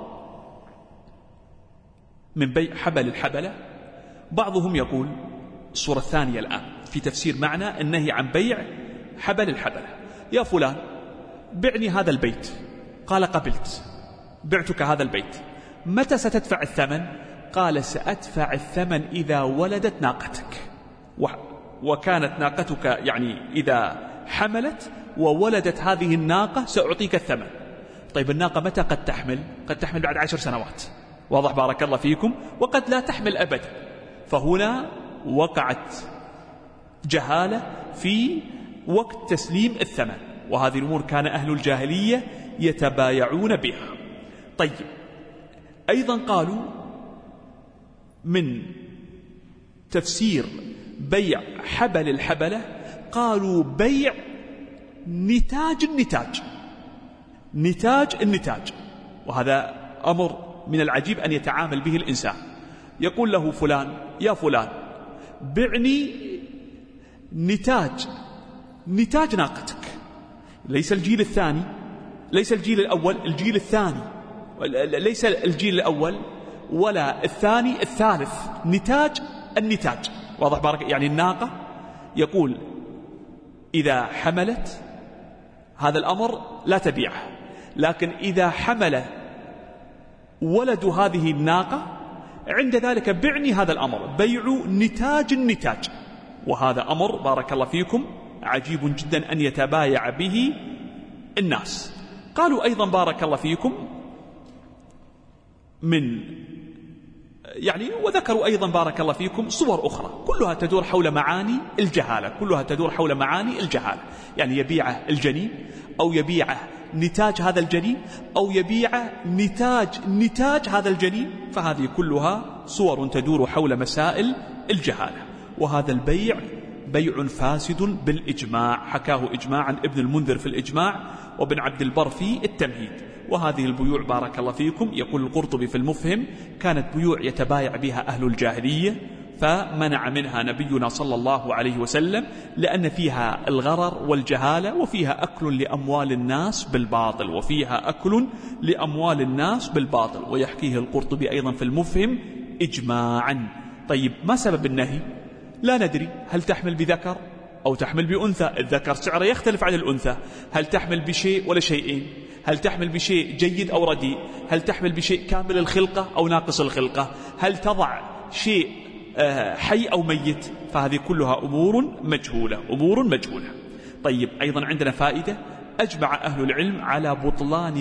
من بيع حبل الحبلة. بعضهم يقول الصورة الثانية الآن في تفسير معنى النهي عن بيع حبل الحبلة: يا فلان بعني هذا البيت. قال: قبلت، بعتك هذا البيت، متى ستدفع الثمن؟ قال: سأدفع الثمن إذا ولدت ناقتك، وكانت ناقتك يعني إذا حملت وولدت هذه الناقة سأعطيك الثمن. طيب، الناقة متى قد تحمل؟ قد تحمل بعد 10 سنوات، واضح بارك الله فيكم، وقد لا تحمل أبدا. فهنا وقعت جهالة في وقت تسليم الثمن، وهذه الأمور كان أهل الجاهلية يتبايعون بها. طيب، أيضا قالوا من تفسير بيع حبل الحبلة، قالوا بيع نتاج النتاج، وهذا أمر من العجيب أن يتعامل به الإنسان. يقول له فلان: يا فلان بعني نتاج ناقتك، ليس الجيل الثاني، ليس الجيل الأول، الجيل الثاني، ليس الجيل الأول ولا الثاني، الثالث، النتاج، واضح بارك، يعني الناقة. يقول إذا حملت هذا الأمر لا تبيعه، لكن إذا حمل ولد هذه الناقة عند ذلك بعني هذا الأمر، بيع نتاج، وهذا أمر بارك الله فيكم عجيب جدا أن يتبايع به الناس. قالوا أيضا بارك الله فيكم وذكروا أيضا بارك الله فيكم صور أخرى كلها تدور حول معاني الجهالة، يعني يبيع الجنين، أو يبيع نتاج هذا الجنين، أو يبيع نتاج هذا الجنين، فهذه كلها صور تدور حول مسائل الجهالة. وهذا البيع بيع فاسد بالإجماع، حكاه إجماعا ابن المنذر في الإجماع، وابن عبد البر في التمهيد. وهذه البيوع بارك الله فيكم، يقول القرطبي في المفهم، كانت بيوع يتبايع بها أهل الجاهلية، فمنع منها نبينا صلى الله عليه وسلم، لأن فيها الغرر والجهالة، وفيها أكل لأموال الناس بالباطل، ويحكيه القرطبي أيضا في المفهم إجماعا. طيب، ما سبب النهي؟ لا ندري، هل تحمل بذكر أو تحمل بأنثى؟ الذكر سعره يختلف عن الأنثى. هل تحمل بشيء ولا شيئين؟ هل تحمل بشيء جيد أو رديء؟ هل تحمل بشيء كامل الخلقة أو ناقص الخلقة؟ هل تضع شيء حي أو ميت؟ فهذه كلها أمور مجهولة. طيب، أيضا عندنا فائدة: أجمع أهل العلم على بطلان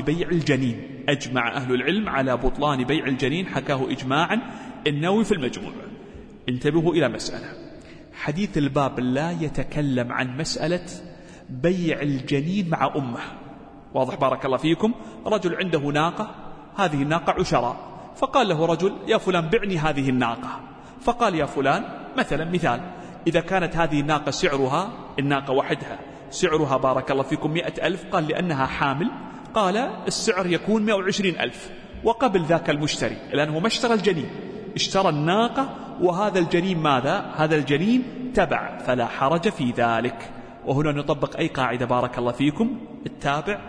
بيع الجنين، حكاه إجماعا النووي في المجموع. انتبهوا إلى مسألة: حديث الباب لا يتكلم عن مسألة بيع الجنين مع أمه، واضح بارك الله فيكم. رجل عنده ناقة، هذه الناقة عشراء، فقال له رجل: يا فلان بعني هذه الناقة. فقال: يا فلان، مثال إذا كانت هذه الناقة سعرها، الناقة وحدها سعرها بارك الله فيكم 100,000، قال لأنها حامل، قال السعر يكون 120,000. وقبل ذاك المشتري، لأنه ما اشترى الجنين، اشترى الناقة، وهذا الجنين ماذا؟ هذا الجنين تبع، فلا حرج في ذلك. وهنا نطبق أي قاعدة بارك الله فيكم: التابع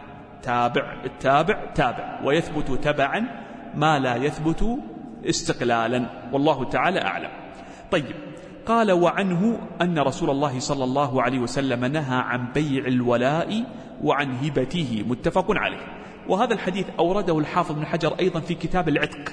تابع، ويثبت تبعا ما لا يثبت استقلالا، والله تعالى أعلم. طيب، قال: وعنه أن رسول الله صلى الله عليه وسلم نهى عن بيع الولاء وعن هبته، متفق عليه. وهذا الحديث أورده الحافظ ابن حجر أيضا في كتاب العتق،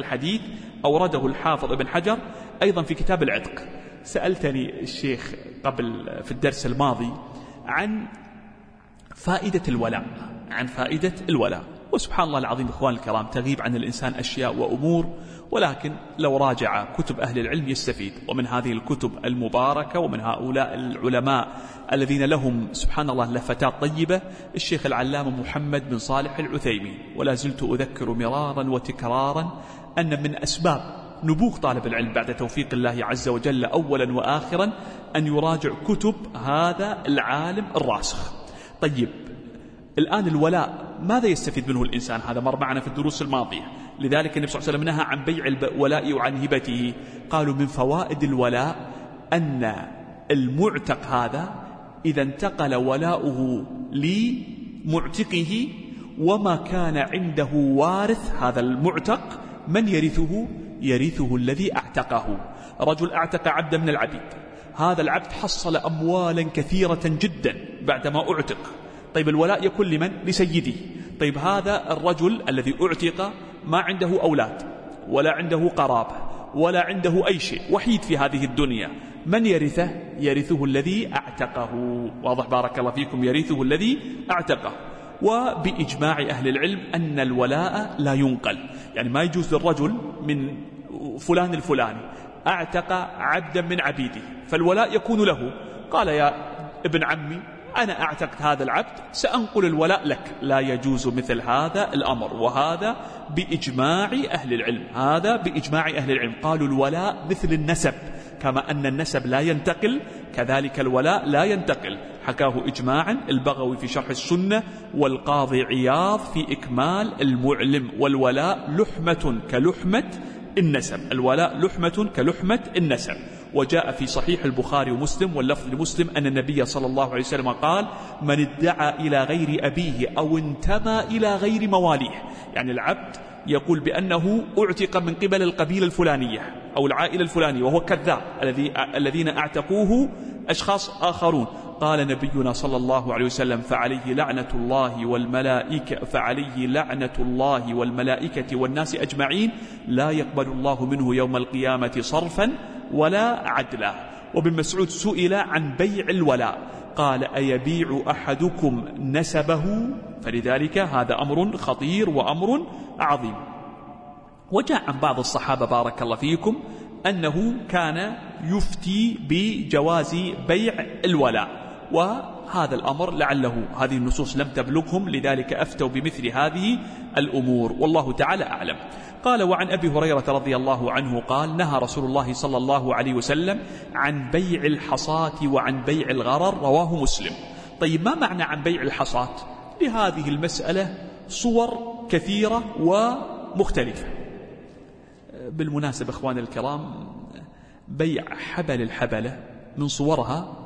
في كتاب العتق. سألتني الشيخ قبل في الدرس الماضي عن فائدة الولاء، وسبحان الله العظيم إخوان الكرام، تغيب عن الإنسان أشياء وأمور، ولكن لو راجع كتب أهل العلم يستفيد. ومن هذه الكتب المباركة ومن هؤلاء العلماء الذين لهم سبحان الله لفتات طيبة الشيخ العلامة محمد بن صالح العثيمين. ولا زلت أذكر مرارا وتكرارا أن من أسباب نبوغ طالب العلم بعد توفيق الله عز وجل أولا وآخرا أن يراجع كتب هذا العالم الراسخ. طيب، الآن الولاء ماذا يستفيد منه الإنسان؟ هذا مر معنا في الدروس الماضية. لذلك النبي صلى الله عليه وسلم نهى عن بيع الولاء وعن هبته. قالوا من فوائد الولاء أن المعتق هذا إذا انتقل ولاؤه لمعتقه وما كان عنده وارث، هذا المعتق من يرثه؟ يرثه الذي اعتقه. رجل اعتق عبدا من العبيد، هذا العبد حصل أموالا كثيرة جدا بعدما اعتق. طيب الولاء يكون لمن؟ لسيده. طيب هذا الرجل الذي اعتق ما عنده أولاد ولا عنده قرابة ولا عنده أي شيء، وحيد في هذه الدنيا، من يرثه؟ يرثه الذي اعتقه. واضح بارك الله فيكم؟ يرثه الذي اعتقه. وبإجماع أهل العلم أن الولاء لا ينقل، يعني ما يجوز للرجل من فلان الفلاني اعتق عبدا من عبيده فالولاء يكون له، قال يا ابن عمي أنا اعتقت هذا العبد سأنقل الولاء لك، لا يجوز مثل هذا الأمر. وهذا بإجماع أهل العلم، هذا بإجماع أهل العلم. قالوا الولاء مثل النسب، كما أن النسب لا ينتقل كذلك الولاء لا ينتقل. حكاه إجماعا البغوي في شرح السنة والقاضي عياض في إكمال المعلم. والولاء لحمة كلحمة النسب، الولاء لحمة كلحمة النسب. وجاء في صحيح البخاري ومسلم واللفظ لمسلم أن النبي صلى الله عليه وسلم قال: من ادعى إلى غير أبيه أو انتمى إلى غير مواليه، يعني العبد يقول بأنه اعتق من قبل القبيلة الفلانية أو العائلة الفلانية وهو كذاب، الذين اعتقوه أشخاص آخرون. قال نبينا صلى الله عليه وسلم: فعليه لعنة الله والملائكة والناس أجمعين، لا يقبل الله منه يوم القيامة صرفا ولا عدلا. وابن مسعود سئل عن بيع الولاء قال: أيبيع أحدكم نسبه؟ فلذلك هذا أمر خطير وأمر عظيم. وجاء عن بعض الصحابة بارك الله فيكم أنه كان يفتي بجواز بيع الولاء، وهذا الأمر لعله هذه النصوص لم تبلغهم، لذلك أفتوا بمثل هذه الأمور، والله تعالى أعلم. قال: وعن أبي هريرة رضي الله عنه قال: نهى رسول الله صلى الله عليه وسلم عن بيع الحصاة وعن بيع الغرر، رواه مسلم. طيب ما معنى عن بيع الحصاة؟ لهذه المسألة صور كثيرة ومختلفة. بالمناسبة إخواني الكرام، بيع حبل الحبلة من صورها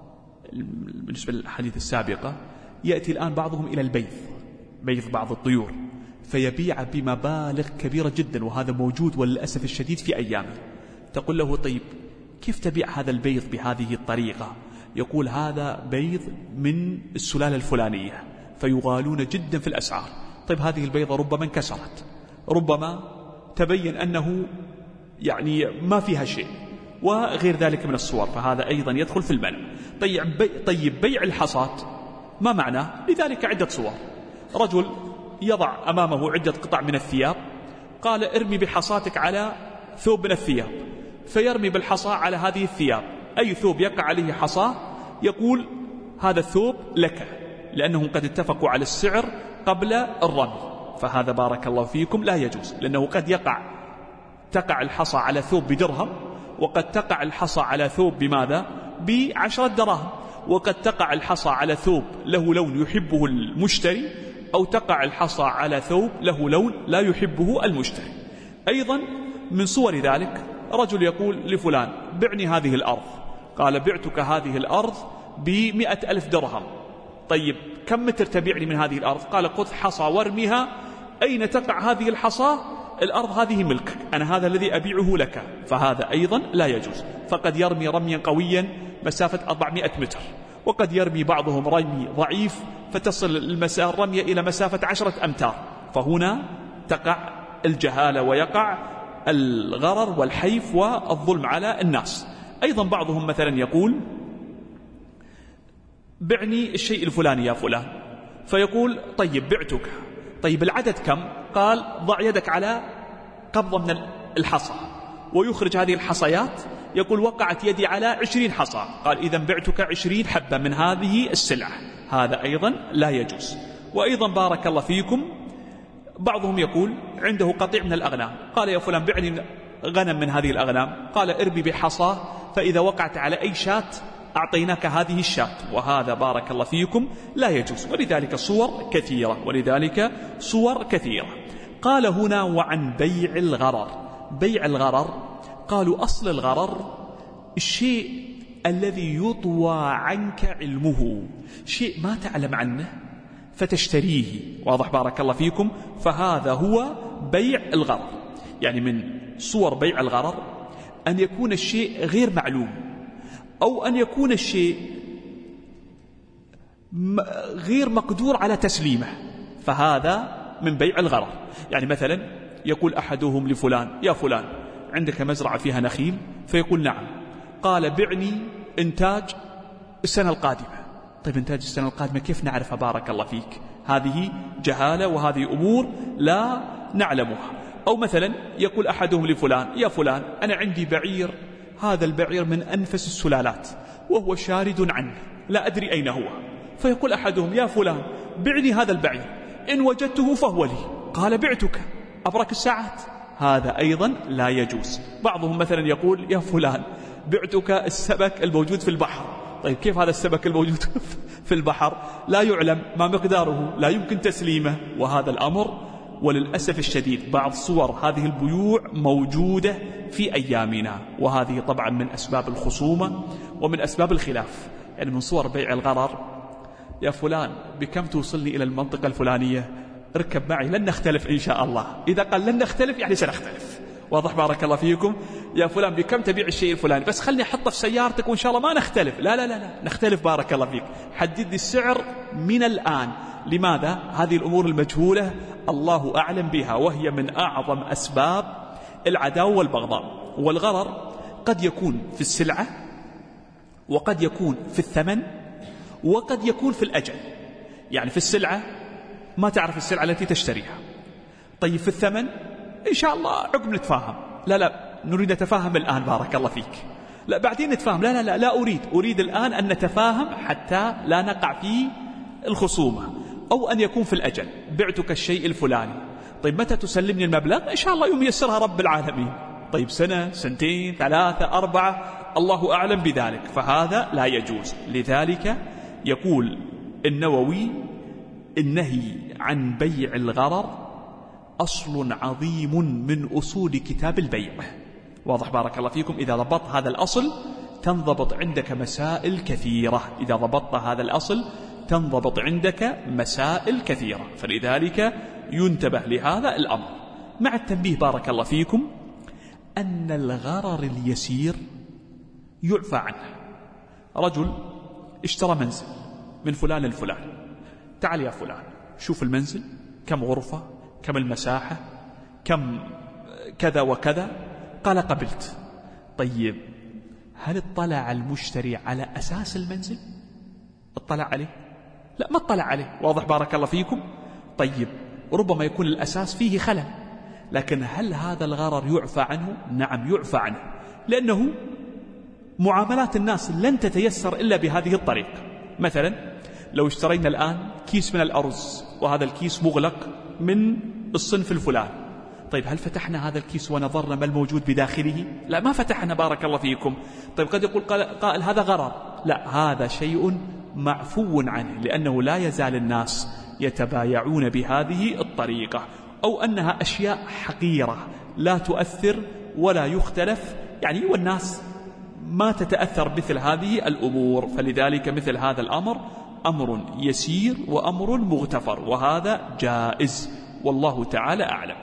بالنسبة للحديث السابقة يأتي الآن بعضهم إلى بيض بعض الطيور فيبيع بمبالغ كبيرة جدا، وهذا موجود وللأسف الشديد في أيامه. تقول له: طيب كيف تبيع هذا البيض بهذه الطريقة؟ يقول: هذا بيض من السلالة الفلانية، فيغالون جدا في الأسعار. طيب هذه البيضة ربما انكسرت، ربما تبين أنه يعني ما فيها شيء، وغير ذلك من الصور، فهذا أيضا يدخل في المنع. طيب بيع الحصاة ما معناه؟ لذلك عدة صور. رجل يضع أمامه عدة قطع من الثياب، قال: ارمي بحصاتك على ثوب من الثياب، فيرمي بالحصى على هذه الثياب، أي ثوب يقع عليه حصى يقول: هذا الثوب لك، لأنهم قد اتفقوا على السعر قبل الرمي. فهذا بارك الله فيكم لا يجوز، لأنه قد تقع الحصى على ثوب بدرهم، وقد تقع الحصى على ثوب بماذا؟ ب10 دراهم، وقد تقع الحصى على ثوب له لون يحبه المشتري، أو تقع الحصى على ثوب له لون لا يحبه المشتري. أيضا من صور ذلك رجل يقول لفلان: بعني هذه الأرض. قال: بعتك هذه الأرض ب100,000 درهم. طيب كم متر تبيعني من هذه الأرض؟ قال: خذ حصى وارميها. أين تقع هذه الحصى؟ الأرض هذه ملكك، أنا هذا الذي أبيعه لك. فهذا أيضا لا يجوز. فقد يرمي رميا قويا مسافة 400 متر، وقد يرمي بعضهم رمي ضعيف فتصل الرمية إلى مسافة 10 أمتار، فهنا تقع الجهالة ويقع الغرر والحيف والظلم على الناس. أيضا بعضهم مثلا يقول: بعني الشيء الفلاني يا فلان، فيقول: طيب بعتك. طيب العدد كم؟ قال: ضع يدك على قبضة من الحصى، ويخرج هذه الحصيات، يقول: وقعت يدي على 20 حصى. قال: إذا بعتك 20 حبة من هذه السلعة. هذا أيضا لا يجوز. وأيضا بارك الله فيكم بعضهم يقول عنده قطيع من الأغنام، قال: يا فلان بعني غنم من هذه الأغنام. قال: ارمي بحصاه، فإذا وقعت على أي شاة أعطيناك هذه الشاة، وهذا بارك الله فيكم لا يجوز. ولذلك صور كثيرة. قال هنا وعن بيع الغرر. بيع الغرر قالوا أصل الغرر الشيء الذي يطوى عنك علمه، شيء ما تعلم عنه فتشتريه. واضح بارك الله فيكم؟ فهذا هو بيع الغرر. يعني من صور بيع الغرر أن يكون الشيء غير معلوم، أو أن يكون الشيء غير مقدور على تسليمه، فهذا من بيع الغرر. يعني مثلا يقول أحدهم لفلان: يا فلان عندك مزرعة فيها نخيل؟ فيقول: نعم. قال: بعني إنتاج السنة القادمة. طيب إنتاج السنة القادمة كيف نعرفها؟ بارك الله فيك، هذه جهالة وهذه أمور لا نعلمها. أو مثلا يقول أحدهم لفلان: يا فلان أنا عندي بعير، هذا البعير من أنفس السلالات وهو شارد عنه، لا أدري أين هو. فيقول أحدهم: يا فلان بعني هذا البعير، إن وجدته فهو لي. قال: بعتك أبرك الساعات. هذا أيضا لا يجوز. بعضهم مثلا يقول: يا فلان بعتك السمك الموجود في البحر. طيب كيف هذا السمك الموجود في البحر لا يعلم ما مقداره، لا يمكن تسليمه، وهذا الأمر وللأسف الشديد بعض صور هذه البيوع موجودة في أيامنا، وهذه طبعا من أسباب الخصومة ومن أسباب الخلاف. يعني من صور بيع الغرر: يا فلان بكم توصلني إلى المنطقة الفلانية؟ اركب معي لن نختلف إن شاء الله. إذا قال لن نختلف يعني سنختلف. واضح بارك الله فيكم؟ يا فلان بكم تبيع الشيء الفلاني؟ بس خلني أحطه في سيارتك وإن شاء الله ما نختلف. لا لا لا لا نختلف بارك الله فيك، حدد لي السعر من الآن. لماذا؟ هذه الأمور المجهولة الله أعلم بها، وهي من أعظم أسباب العداوة والبغضاء. والغرر قد يكون في السلعة، وقد يكون في الثمن، وقد يكون في الأجل. يعني في السلعة ما تعرف السلعة التي تشتريها. طيب في الثمن إن شاء الله عقب نتفاهم. لا نريد نتفاهم الآن بارك الله فيك. لا بعدين نتفاهم. لا أريد الآن أن نتفاهم حتى لا نقع في الخصومة. أو أن يكون في الأجل: بعتك الشيء الفلاني، طيب متى تسلمني المبلغ؟ إن شاء الله يوم يسرها رب العالمين. طيب سنة، سنتين، 3، 4، الله أعلم بذلك، فهذا لا يجوز. لذلك يقول النووي: النهي عن بيع الغرر أصل عظيم من أصول كتاب البيع. واضح بارك الله فيكم؟ إذا ضبطت هذا الأصل تنضبط عندك مسائل كثيرة. إذا ضبطت هذا الأصل تنضبط عندك مسائل كثيرة، فلذلك ينتبه لهذا الأمر. مع التنبيه بارك الله فيكم أن الغرر اليسير يعفى عنه. رجل اشترى منزل من فلان الفلان: تعال يا فلان شوف المنزل، كم غرفة، كم المساحة، كم كذا وكذا. قال: قبلت. طيب هل اطلع المشتري على أساس المنزل؟ اطلع عليه؟ لا ما اطلع عليه. واضح بارك الله فيكم؟ طيب ربما يكون الأساس فيه خلل، لكن هل هذا الغرر يعفى عنه؟ نعم يعفى عنه، لأنه معاملات الناس لن تتيسر إلا بهذه الطريقة. مثلا لو اشترينا الآن كيس من الأرز، وهذا الكيس مغلق من الصنف الفلاني، طيب هل فتحنا هذا الكيس ونظرنا ما الموجود بداخله؟ لا ما فتحنا بارك الله فيكم. طيب قد يقول قائل هذا غرر. لا، هذا شيء معفو عنه، لأنه لا يزال الناس يتبايعون بهذه الطريقة، أو أنها أشياء حقيرة لا تؤثر ولا يختلف، يعني والناس ما تتأثر مثل هذه الأمور. فلذلك مثل هذا الأمر أمر يسير وأمر مغتفر، وهذا جائز والله تعالى أعلم.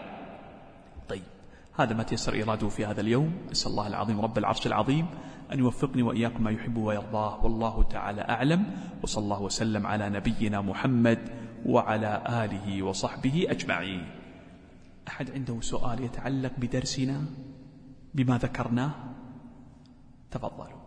طيب هذا ما تيسر إراده في هذا اليوم. أسأل الله العظيم رب العرش العظيم أن يوفقني وإياكم ما يحب ويرضاه، والله تعالى أعلم. وصلى الله وسلم على نبينا محمد وعلى آله وصحبه أجمعين. أحد عنده سؤال يتعلق بدرسنا بما ذكرناه؟ تفضلوا.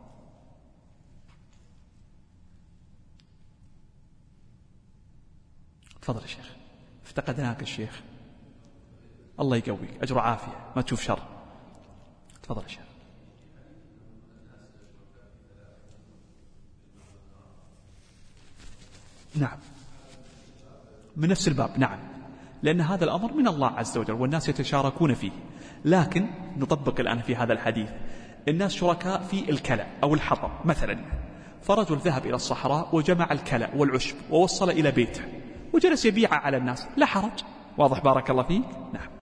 تفضل يا شيخ، افتقدناك الشيخ. الله يقويك، أجر عافية، ما تشوف شر. تفضل يا شيخ. نعم من نفس الباب، نعم، لأن هذا الأمر من الله عز وجل والناس يتشاركون فيه. لكن نطبق الآن في هذا الحديث: الناس شركاء في الكلى أو الحطب مثلا، فرجل ذهب إلى الصحراء وجمع الكلى والعشب ووصل إلى بيته وجلس يبيع على الناس، لا حرج. واضح بارك الله فيك؟ نعم.